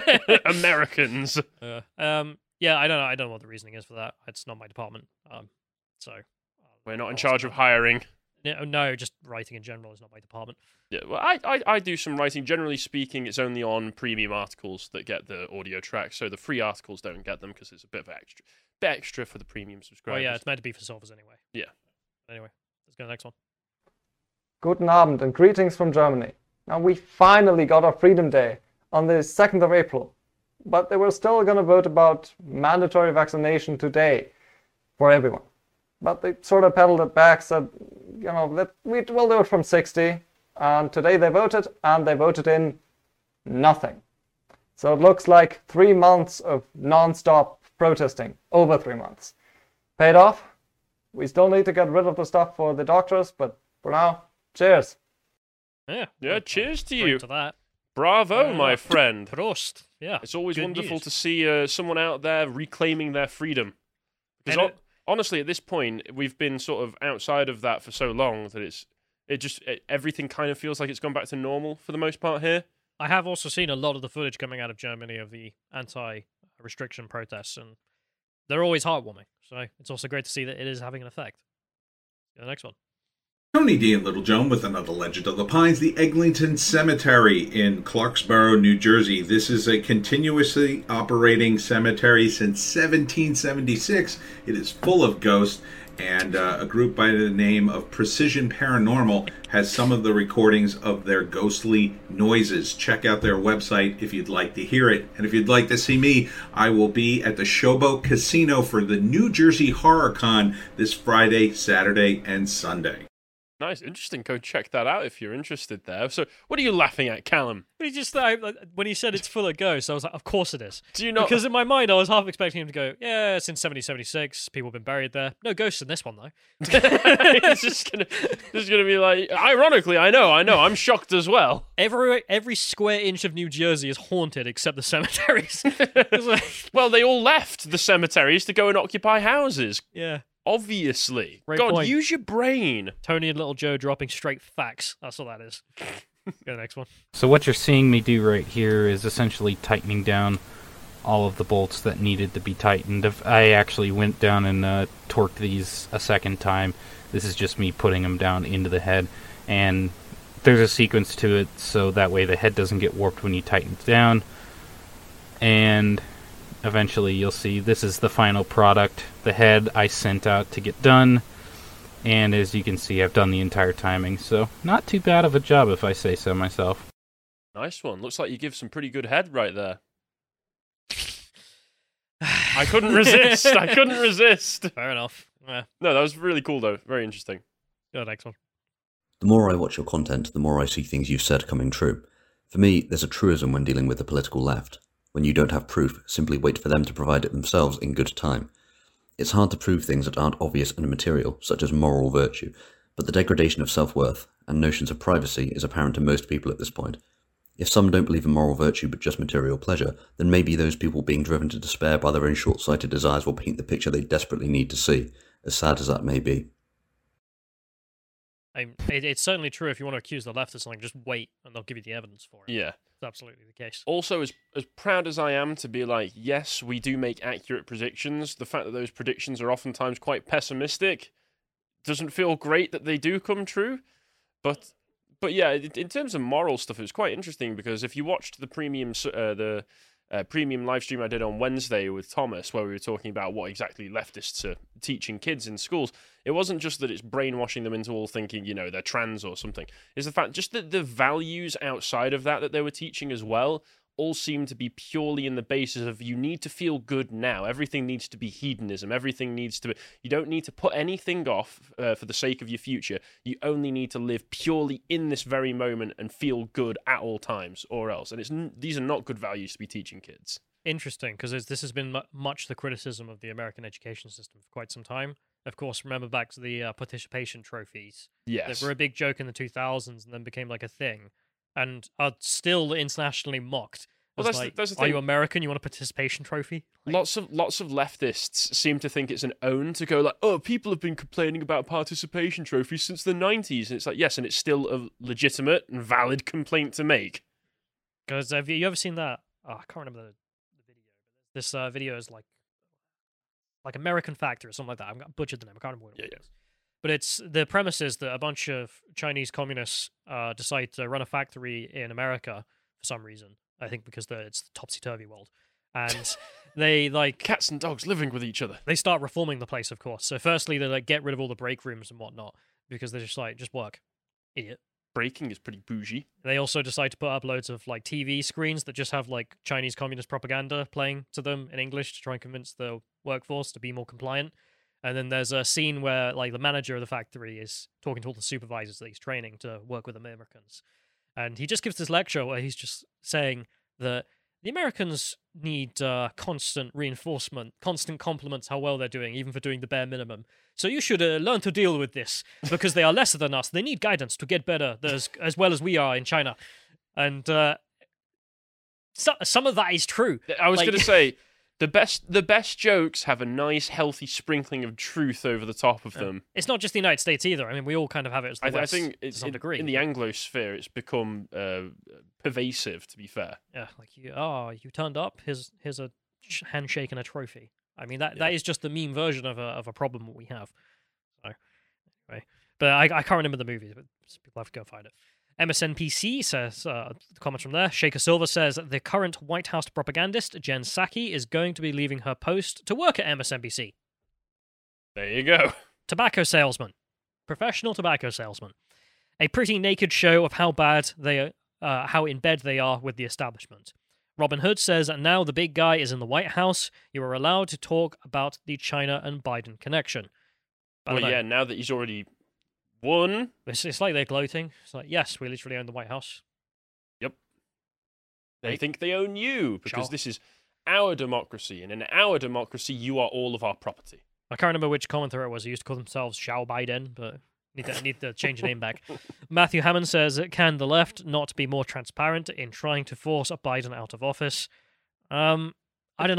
Americans. Uh, um, yeah, I don't know. I don't know what the reasoning is for that. It's not my department. Um, so uh, We're not in charge of hiring. no, no, just writing in general is not my department. Yeah, well, I, I, I do some writing. Generally speaking, it's only on premium articles that get the audio tracks, so the free articles don't get them because it's a bit of extra, bit extra for the premium Oh subscribers. yeah, it's meant to be for solvers anyway. Yeah. Anyway, let's go to the next one. Guten Abend and greetings from Germany. Now we finally got our Freedom Day on the second of April, but they were still going to vote about mandatory vaccination today for everyone. But they sort of pedaled it back, said, you know, let, we, we'll do it from sixty. And today they voted, and they voted in nothing. So it looks like three months of non-stop protesting, over three months. Paid off. We still need to get rid of the stuff for the doctors, but for now, cheers. Yeah, Yeah, cheers to Drink you. to that. Bravo, Uh, my friend. Prost. Yeah, It's always good wonderful news. to see uh, someone out there reclaiming their freedom. Because And hon- it- honestly, at this point, we've been sort of outside of that for so long that it's it just it, everything kind of feels like it's gone back to normal for the most part here. I have also seen a lot of the footage coming out of Germany of the anti-restriction protests, and they're always heartwarming. So it's also great to see that it is having an effect. Go to the next one. Tony D and Little Joan with another Legend of the Pines, the Eglinton Cemetery in Clarksboro, New Jersey. This is a continuously operating cemetery since seventeen seventy-six. It is full of ghosts, and uh, a group by the name of Precision Paranormal has some of the recordings of their ghostly noises. Check out their website if you'd like to hear it. And if you'd like to see me, I will be at the Showboat Casino for the New Jersey Horror Con this Friday, Saturday, and Sunday. Nice, interesting. Go check that out if you're interested there. So, what are you laughing at, Callum? He just I, when he said it's full of ghosts, I was like, of course it is. Do you not? Because in my mind, I was half expecting him to go, yeah, since seventeen seventy-six, people have been buried there. No ghosts in this one though. It's just gonna, just gonna be like. Ironically, I know, I know. I'm shocked as well. Every every square inch of New Jersey is haunted except the cemeteries. It's like- Well, they all left the cemeteries to go and occupy houses. yeah. Obviously. Great God, point. use your brain. Tony and Little Joe dropping straight facts. That's what that is. Go to the next one. So what you're seeing me do right here is essentially tightening down all of the bolts that needed to be tightened. If I actually went down and uh, torqued these a second time. This is just me putting them down into the head. And there's a sequence to it, so that way the head doesn't get warped when you tighten it down. And eventually you'll see this is the final product. The head I sent out to get done. And as you can see, I've done the entire timing, so not too bad of a job if I say so myself. Nice one. Looks like you give some pretty good head right there. I couldn't resist. I couldn't resist. Fair enough. Yeah. No, that was really cool, though. Very interesting. Go to the next one. The more I watch your content, the more I see things you've said coming true. For me, there's a truism when dealing with the political left. When you don't have proof, simply wait for them to provide it themselves in good time. It's hard to prove things that aren't obvious and material, such as moral virtue, but the degradation of self-worth and notions of privacy is apparent to most people at this point. If some don't believe in moral virtue but just material pleasure, then maybe those people being driven to despair by their own short-sighted desires will paint the picture they desperately need to see, as sad as that may be. I, it, it's certainly true if you want to accuse the left of something, just wait and they'll give you the evidence for it. Yeah. It's absolutely the case. Also, as as proud as I am to be like, yes, we do make accurate predictions, the fact that those predictions are oftentimes quite pessimistic doesn't feel great that they do come true. But but yeah, in terms of moral stuff, it was quite interesting because if you watched the premium uh, the uh, premium live stream I did on Wednesday with Thomas, where we were talking about what exactly leftists are teaching kids in schools, it wasn't just that it's brainwashing them into all thinking, you know, they're trans or something. It's the fact just that the values outside of that that they were teaching as well all seem to be purely in the basis of you need to feel good now. Everything needs to be hedonism. Everything needs to be... You don't need to put anything off uh, for the sake of your future. You only need to live purely in this very moment and feel good at all times, or else. And it's these are not good values to be teaching kids. Interesting, because this has been much the criticism of the American education system for quite some time. Of course, remember back to the uh, participation trophies. Yes. That were a big joke in the two thousands and then became like a thing. And are still internationally mocked. Well, that's, like, the, that's the are thing. you American? You want a participation trophy? Like, lots of lots of leftists seem to think it's an own to go like, oh, people have been complaining about participation trophies since the nineties. And it's like, yes, and it's still a legitimate and valid complaint to make. Because have you ever seen that? Oh, I can't remember the, the video. But this uh, video is like like American Factor or something like that. I've butchered the name. I can't remember what it yeah, was. Yeah. But it's the premise is that a bunch of Chinese communists uh, decide to run a factory in America for some reason. I think because the, it's the topsy-turvy world. And they, like... Cats and dogs living with each other. They start reforming the place, of course. So firstly, they like get rid of all the break rooms and whatnot, because they're just like, just work. Idiot. Breaking is pretty bougie. They also decide to put up loads of like T V screens that just have like Chinese communist propaganda playing to them in English to try and convince the workforce to be more compliant. And then there's a scene where like the manager of the factory is talking to all the supervisors that he's training to work with Americans. And he just gives this lecture where he's just saying that the Americans need uh, constant reinforcement, constant compliments how well they're doing, even for doing the bare minimum. So you should uh, learn to deal with this because they are lesser than us. They need guidance to get better as, as well as we are in China. And uh, so, some of that is true. I was like... going to say... The best the best jokes have a nice, healthy sprinkling of truth over the top of them. It's not just the United States either. I mean, we all kind of have it as the I, West I think to it's some in, degree. in the Anglo-sphere, it's become uh, pervasive, to be fair. Yeah, like, you, oh, you turned up, here's, here's a handshake and a trophy. I mean, that, Yeah. that is just the meme version of a of a problem that we have. So, anyway. But I, I can't remember the movies, but people have to go find it. M S N P C says, uh, comments from there. Shaker Silver says, the current White House propagandist, Jen Psaki, is going to be leaving her post to work at M S N B C. There you go. Tobacco salesman. Professional tobacco salesman. A pretty naked show of how bad they uh, how in bed they are with the establishment. Robin Hood says, now the big guy is in the White House. You are allowed to talk about the China and Biden connection. By the Well, way, yeah, now that he's already won. It's, it's like they're gloating. It's like, yes, we literally own the White House. Yep. They They- think they own you because Sure. this is our democracy, and in our democracy, you are all of our property. I can't remember which commentator it was. He used to call themselves Xiao Biden, but need to, need to change the name back. Matthew Hammond says, can the left not be more transparent in trying to force a Biden out of office? Um, I don't know.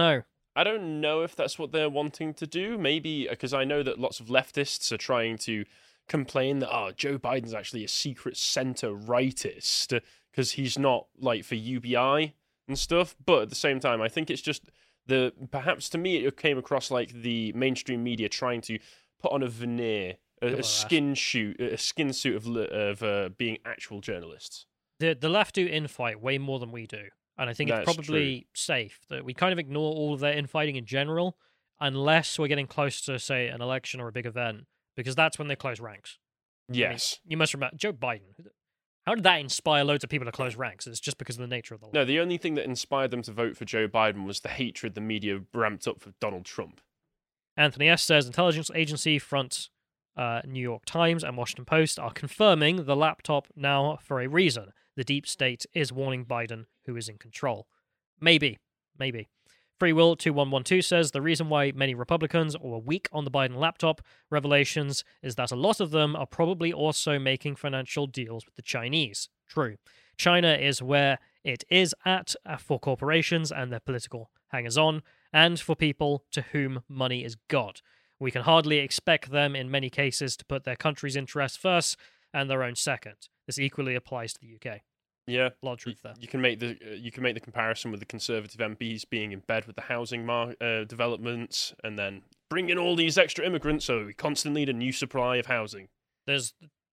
I don't know if that's what they're wanting to do. Maybe because I know that lots of leftists are trying to complain that, oh, Joe Biden's actually a secret center rightist because he's not like for U B I and stuff. But at the same time, I think it's just the perhaps to me it came across like the mainstream media trying to put on a veneer, a, a skin suit, a skin suit of of uh, being actual journalists. The the left do infight way more than we do. And I think That's it's probably true. safe that we kind of ignore all of their infighting in general, unless we're getting close to, say, an election or a big event, because that's when they close ranks. Yes. I mean, you must remember, Joe Biden, how did that inspire loads of people to close ranks? It's just because of the nature of the law. No, the only thing that inspired them to vote for Joe Biden was the hatred the media ramped up for Donald Trump. Anthony S. says, intelligence agency front uh, New York Times and Washington Post are confirming the laptop now for a reason. The deep state is warning Biden, who is in control. Maybe, maybe. Free Will two one one two says the reason why many Republicans are weak on the Biden laptop revelations is that a lot of them are probably also making financial deals with the Chinese. True. China is where it is at for corporations and their political hangers-on, and for people to whom money is God. We can hardly expect them in many cases to put their country's interests first and their own second. This equally applies to the U K. Yeah, a lot of truth there. You can make the uh, you can make the comparison with the Conservative M Ps being in bed with the housing mar- uh, developments, and then bring in all these extra immigrants, so we constantly need a new supply of housing. There's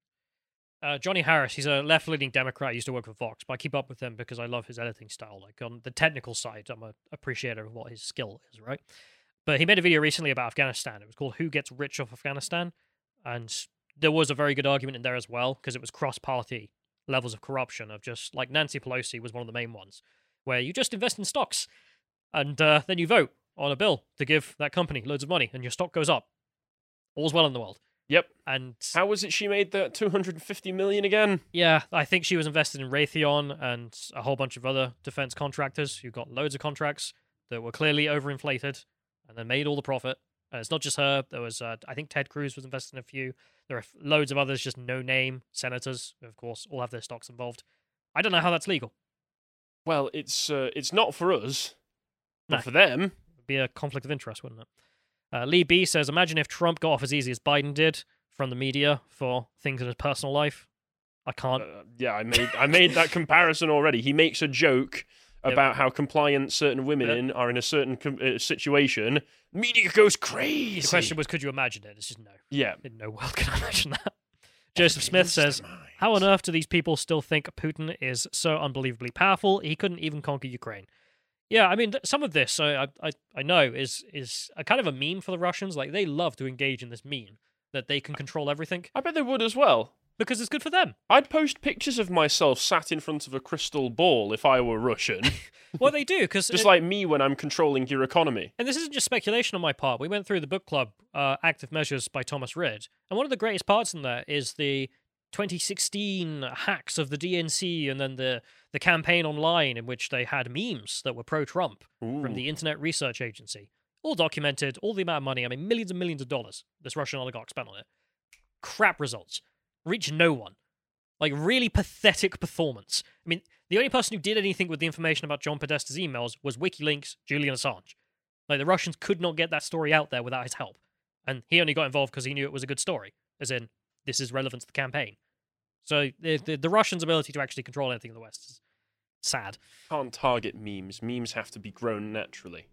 uh, Johnny Harris. He's a left-leaning Democrat. He used to work for Vox, but I keep up with him because I love his editing style. Like on the technical side, I'm an appreciator of what his skill is, right? But he made a video recently about Afghanistan. It was called "Who Gets Rich Off Afghanistan," and there was a very good argument in there as well because it was cross-party levels of corruption of just like Nancy Pelosi was one of the main ones, where you just invest in stocks and uh, then you vote on a bill to give that company loads of money and your stock goes up. All's well in the world. Yep. And how was it she made that two hundred fifty million again? Yeah, I think she was invested in Raytheon and a whole bunch of other defense contractors who got loads of contracts that were clearly overinflated and then made all the profit. And it's not just her. There was, uh, I think Ted Cruz was invested in a few. There are loads of others, just no-name senators, who, of course, all have their stocks involved. I don't know how that's legal. Well, it's uh, it's not for us, but No. for them. It would be a conflict of interest, wouldn't it? Uh, Lee B says, imagine if Trump got off as easy as Biden did from the media for things in his personal life. I can't. Uh, yeah, I made I made that comparison already. He makes a joke Yep. about how compliant certain women Yep. are in a certain com- uh, situation. Media goes crazy. The question was, could you imagine it? It's just no. Yeah. In no world can I imagine that. Joseph Smith says, how on earth do these people still think Putin is so unbelievably powerful? He couldn't even conquer Ukraine. Yeah, I mean, th- some of this, I, I I know, is is a kind of a meme for the Russians. Like, they love to engage in this meme that they can control everything. I bet they would as well. Because it's good for them. I'd post pictures of myself sat in front of a crystal ball if I were Russian. Well, they do, because... Just like me when I'm controlling your economy. And this isn't just speculation on my part. We went through the book club, uh, Active Measures by Thomas Rid. And one of the greatest parts in there is the twenty sixteen hacks of the D N C and then the, the campaign online in which they had memes that were pro-Trump from the Internet Research Agency. All documented, all the amount of money, I mean, millions and millions of dollars this Russian oligarch spent on it. Crap results. Reach no one. Like, really pathetic performance. I mean, the only person who did anything with the information about John Podesta's emails was WikiLeaks' Julian Assange. Like, the Russians could not get that story out there without his help. And he only got involved because he knew it was a good story. As in, this is relevant to the campaign. So, the, the, the Russians' ability to actually control anything in the West is sad. Can't target memes. Memes have to be grown naturally.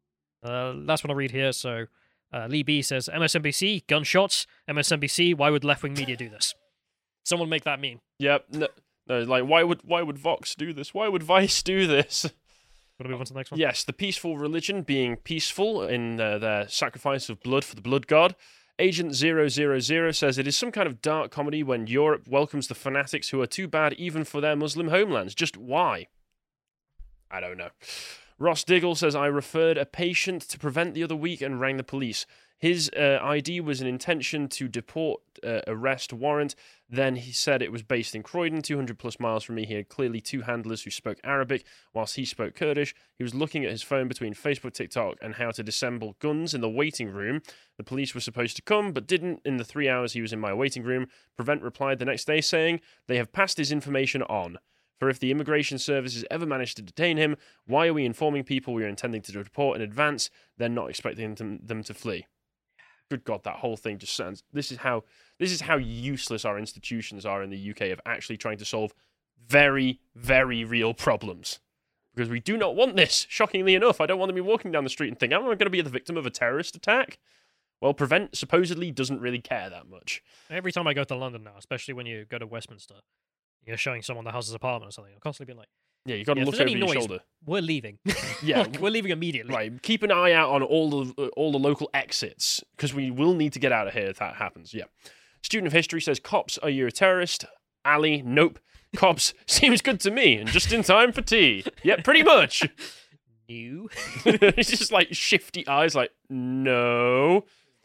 Uh, last one I'll read here. So, uh, Lee B says, M S N B C, gunshots. M S N B C, why would left-wing media do this? Someone make that meme. Yep. No, no, like, why would why would Vox do this? Why would Vice do this? Want to move on to the next one? Yes, the peaceful religion being peaceful in uh, their sacrifice of blood for the blood god. Agent zero zero zero says it is some kind of dark comedy when Europe welcomes the fanatics who are too bad even for their Muslim homelands. Just why? I don't know. Ross Diggle says, I referred a patient to prevent the other week and rang the police. His uh, I D was an intention to deport uh, arrest warrant. Then he said it was based in Croydon, two hundred plus miles from me. He had clearly two handlers who spoke Arabic, whilst he spoke Kurdish. He was looking at his phone between Facebook, TikTok, and how to disassemble guns in the waiting room. The police were supposed to come, but didn't. In the three hours he was in my waiting room, Prevent replied the next day saying, they have passed his information on. For if the immigration services ever manage to detain him, why are we informing people we are intending to deport in advance, then not expecting them, them to flee? Good God, that whole thing just sounds... This is how this is how useless our institutions are in the U K of actually trying to solve very, very real problems. Because we do not want this, shockingly enough. I don't want to be walking down the street and think, am I going to be the victim of a terrorist attack? Well, Prevent supposedly doesn't really care that much. Every time I go to London now, especially when you go to Westminster, you're showing someone the house's apartment or something, I'm constantly being like, yeah, you got to yeah, look if there's over any your noise, shoulder. We're leaving. Yeah, Like, we're leaving immediately. Right, keep an eye out on all the uh, all the local exits, because we will need to get out of here if that happens, yeah. Student of History says, cops, are you a terrorist? Ali, nope. Cops, seems good to me, and just in time for tea. Yeah, pretty much. New. It's just like shifty eyes, like, no.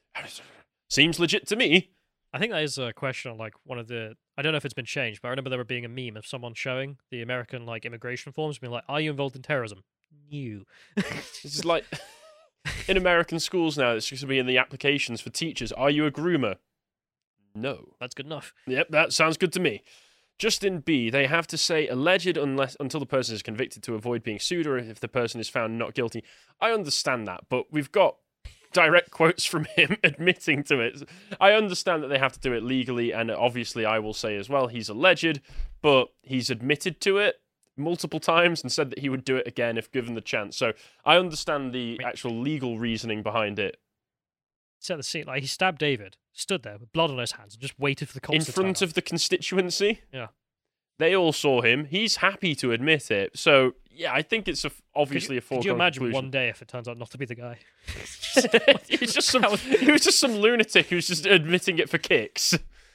Seems legit to me. I think that is a question on like one of the... I don't know if it's been changed, but I remember there were being a meme of someone showing the American like immigration forms, being like, "Are you involved in terrorism?" New. This is like in American schools now. It's just going to be in the applications for teachers. Are you a groomer? No. That's good enough. Yep, that sounds good to me. Justin B. They have to say alleged unless until the person is convicted to avoid being sued, or if the person is found not guilty. I understand that, but we've got direct quotes from him admitting to it. I understand that they have to do it legally, and obviously I will say as well, he's alleged, but he's admitted to it multiple times and said that he would do it again if given the chance. So I understand the actual legal reasoning behind it. Set the scene. Like, he stabbed David, stood there with blood on his hands, and just waited for the cops In to front turn of the constituency. Yeah. They all saw him. He's happy to admit it. So, yeah, I think it's a, obviously a foregone Could you imagine conclusion. one day if it turns out not to be the guy? he, was just some, he was just some lunatic who was just admitting it for kicks.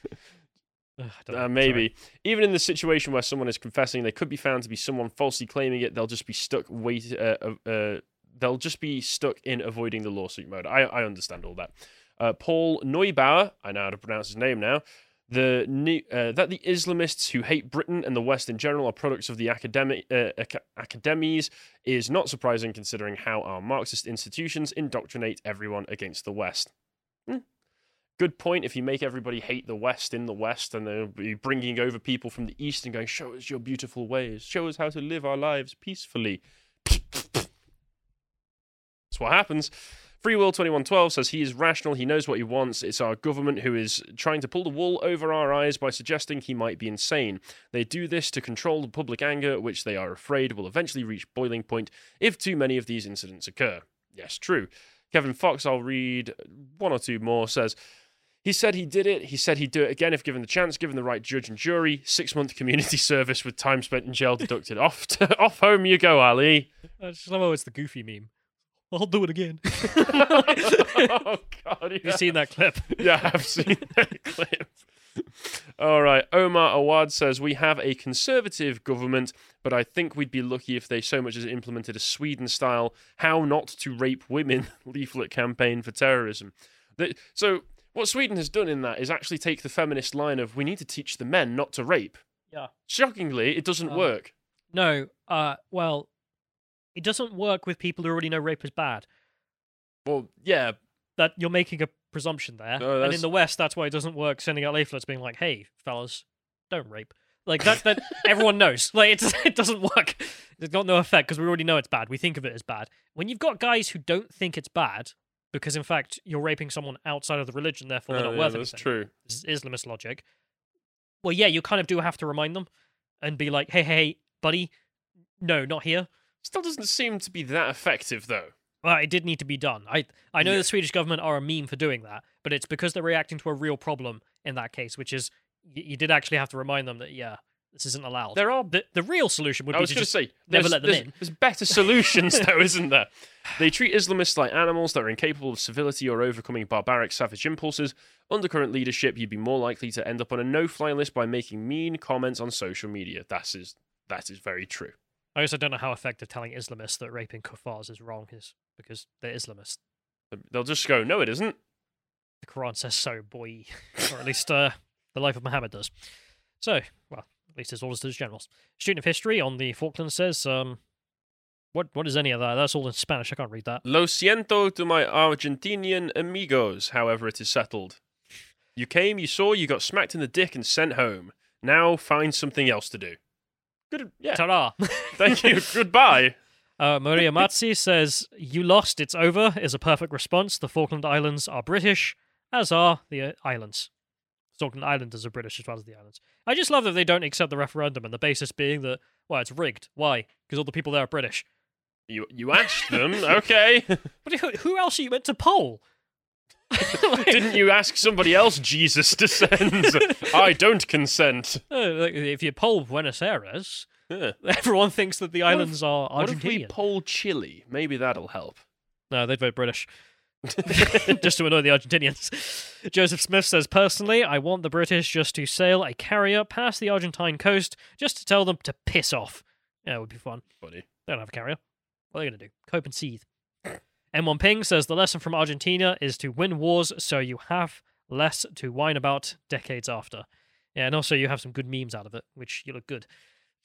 Ugh, I don't Uh, know. maybe. Sorry. Even in the situation where someone is confessing, they could be found to be someone falsely claiming it. They'll just be stuck wait. Uh, uh, uh, they'll just be stuck in avoiding the lawsuit mode. I, I understand all that. Uh, Paul Neubauer, I know how to pronounce his name now. The new, uh, that the Islamists who hate Britain and the West in general are products of the academic uh, ac- academies is not surprising, considering how our Marxist institutions indoctrinate everyone against the West. Hmm. Good point. If you make everybody hate the West in the West, and they'll be bringing over people from the East and going, show us your beautiful ways, show us how to live our lives peacefully. That's what happens. Free Will twenty-one twelve says he is rational, he knows what he wants. It's our government who is trying to pull the wool over our eyes by suggesting he might be insane. They do this to control the public anger, which they are afraid will eventually reach boiling point if too many of these incidents occur. Yes, true. Kevin Fox, I'll read one or two more, says... He said he did it. He said he'd do it again if given the chance, given the right judge and jury. Six-month community service with time spent in jail deducted. off to, off home you go, Ali. I just love how it's the Goofy meme. I'll do it again. Oh, God. Yeah. Have you seen that clip? Yeah, I've seen that clip. All right. Omar Awad says, we have a conservative government, but I think we'd be lucky if they so much as implemented a Sweden-style how not to rape women leaflet campaign for terrorism. The, so... What Sweden has done in that is actually take the feminist line of, we need to teach the men not to rape. Yeah. Shockingly, it doesn't Uh, work. No, uh, well, it doesn't work with people who already know rape is bad. Well, yeah. That you're making a presumption there. No, and that's- in the West, that's why it doesn't work sending out leaflets being like, hey, fellas, don't rape. Like, that, that everyone knows. Like, it, it doesn't work. It's got no effect because we already know it's bad. We think of it as bad. When you've got guys who don't think it's bad, because, in fact, you're raping someone outside of the religion, therefore they're Oh, not yeah, worth that's anything. true. This is Islamist logic. Well, yeah, you kind of do have to remind them and be like, hey, hey, hey, buddy, no, not here. Still doesn't seem to be that effective, though. Well, it did need to be done. I I know Yeah. the Swedish government are a meme for doing that, but it's because they're reacting to a real problem in that case, which is y- you did actually have to remind them that, yeah, this isn't allowed. There are... The, the real solution would I be was to going to just say, never there's, let them there's, in. there's better solutions, though, isn't there? They treat Islamists like animals that are incapable of civility or overcoming barbaric, savage impulses. Under current leadership, you'd be more likely to end up on a no-fly list by making mean comments on social media. That is, that is very true. I also don't know how effective telling Islamists that raping kuffars is wrong is, because they're Islamists. They'll just go, no, it isn't. The Quran says so, boy. Or at least uh, the life of Muhammad does. So, well, at least his orders to his generals. Student of history on the Falklands says, um, what what is any of that? That's all in Spanish. I can't read that. Lo siento to my Argentinian amigos, however it is settled. You came, you saw, you got smacked in the dick and sent home. Now find something else to do. Good. Yeah. Ta-ra. Thank you. Goodbye. Uh, Maria Mazzi says, "You lost, it's over," is a perfect response. The Falkland Islands are British, as are the uh, islands. Falkland Islanders are British as well as the islands. I just love that they don't accept the referendum, and the basis being that, well, it's rigged. Why? Because all the people there are British. You you asked them, okay. But who, who else are you meant to poll? Didn't you ask somebody else Jesus descends? I don't consent. Uh, like, if you poll Buenos Aires, Yeah. everyone thinks that the islands What if- are What if we Argentinian. poll Chile? Maybe that'll help. No, they'd vote British. Just to annoy the Argentinians. Joseph Smith says, "Personally, I want the British just to sail a carrier past the Argentine coast just to tell them to piss off. Yeah, it would be fun. Buddy. They don't have a carrier. What are they going to do? Cope and seethe." M one Ping says, "The lesson from Argentina is to win wars so you have less to whine about decades after." Yeah, and also you have some good memes out of it, which you look good.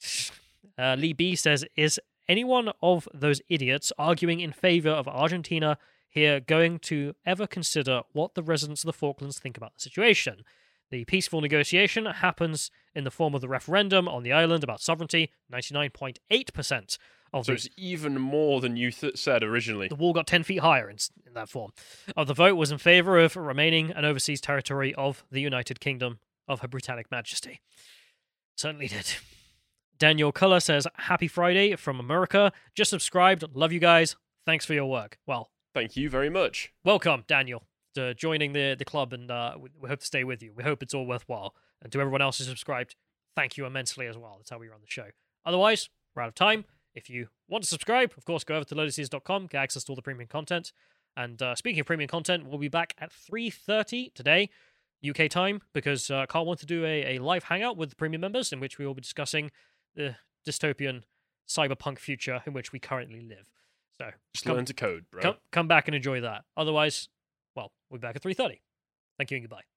Uh, Lee B says, "Is anyone of those idiots arguing in favor of Argentina here going to ever consider what the residents of the Falklands think about the situation? The peaceful negotiation happens in the form of the referendum on the island about sovereignty. ninety-nine point eight percent of So the it's even more than you th- said originally. the wall got ten feet higher in, in that form. Of the vote was in favour of remaining an overseas territory of the United Kingdom of Her Britannic Majesty. Certainly did." Daniel Culler says, "Happy Friday from America. Just subscribed. Love you guys. Thanks for your work." Well, thank you very much. Welcome, Daniel, to joining the, the club, and uh, we, we hope to stay with you. We hope it's all worthwhile. And to everyone else who's subscribed, thank you immensely as well. That's how we run the show. Otherwise, we're out of time. If you want to subscribe, of course, go over to loaded seas dot com, get access to all the premium content. And uh, speaking of premium content, we'll be back at three thirty today, U K time, because uh, Carl wanted to do a, a live hangout with the premium members in which we will be discussing the dystopian cyberpunk future in which we currently live. So Just come, learn to code, bro. Come, come back and enjoy that. Otherwise, well, we'll be back at three thirty. Thank you and goodbye.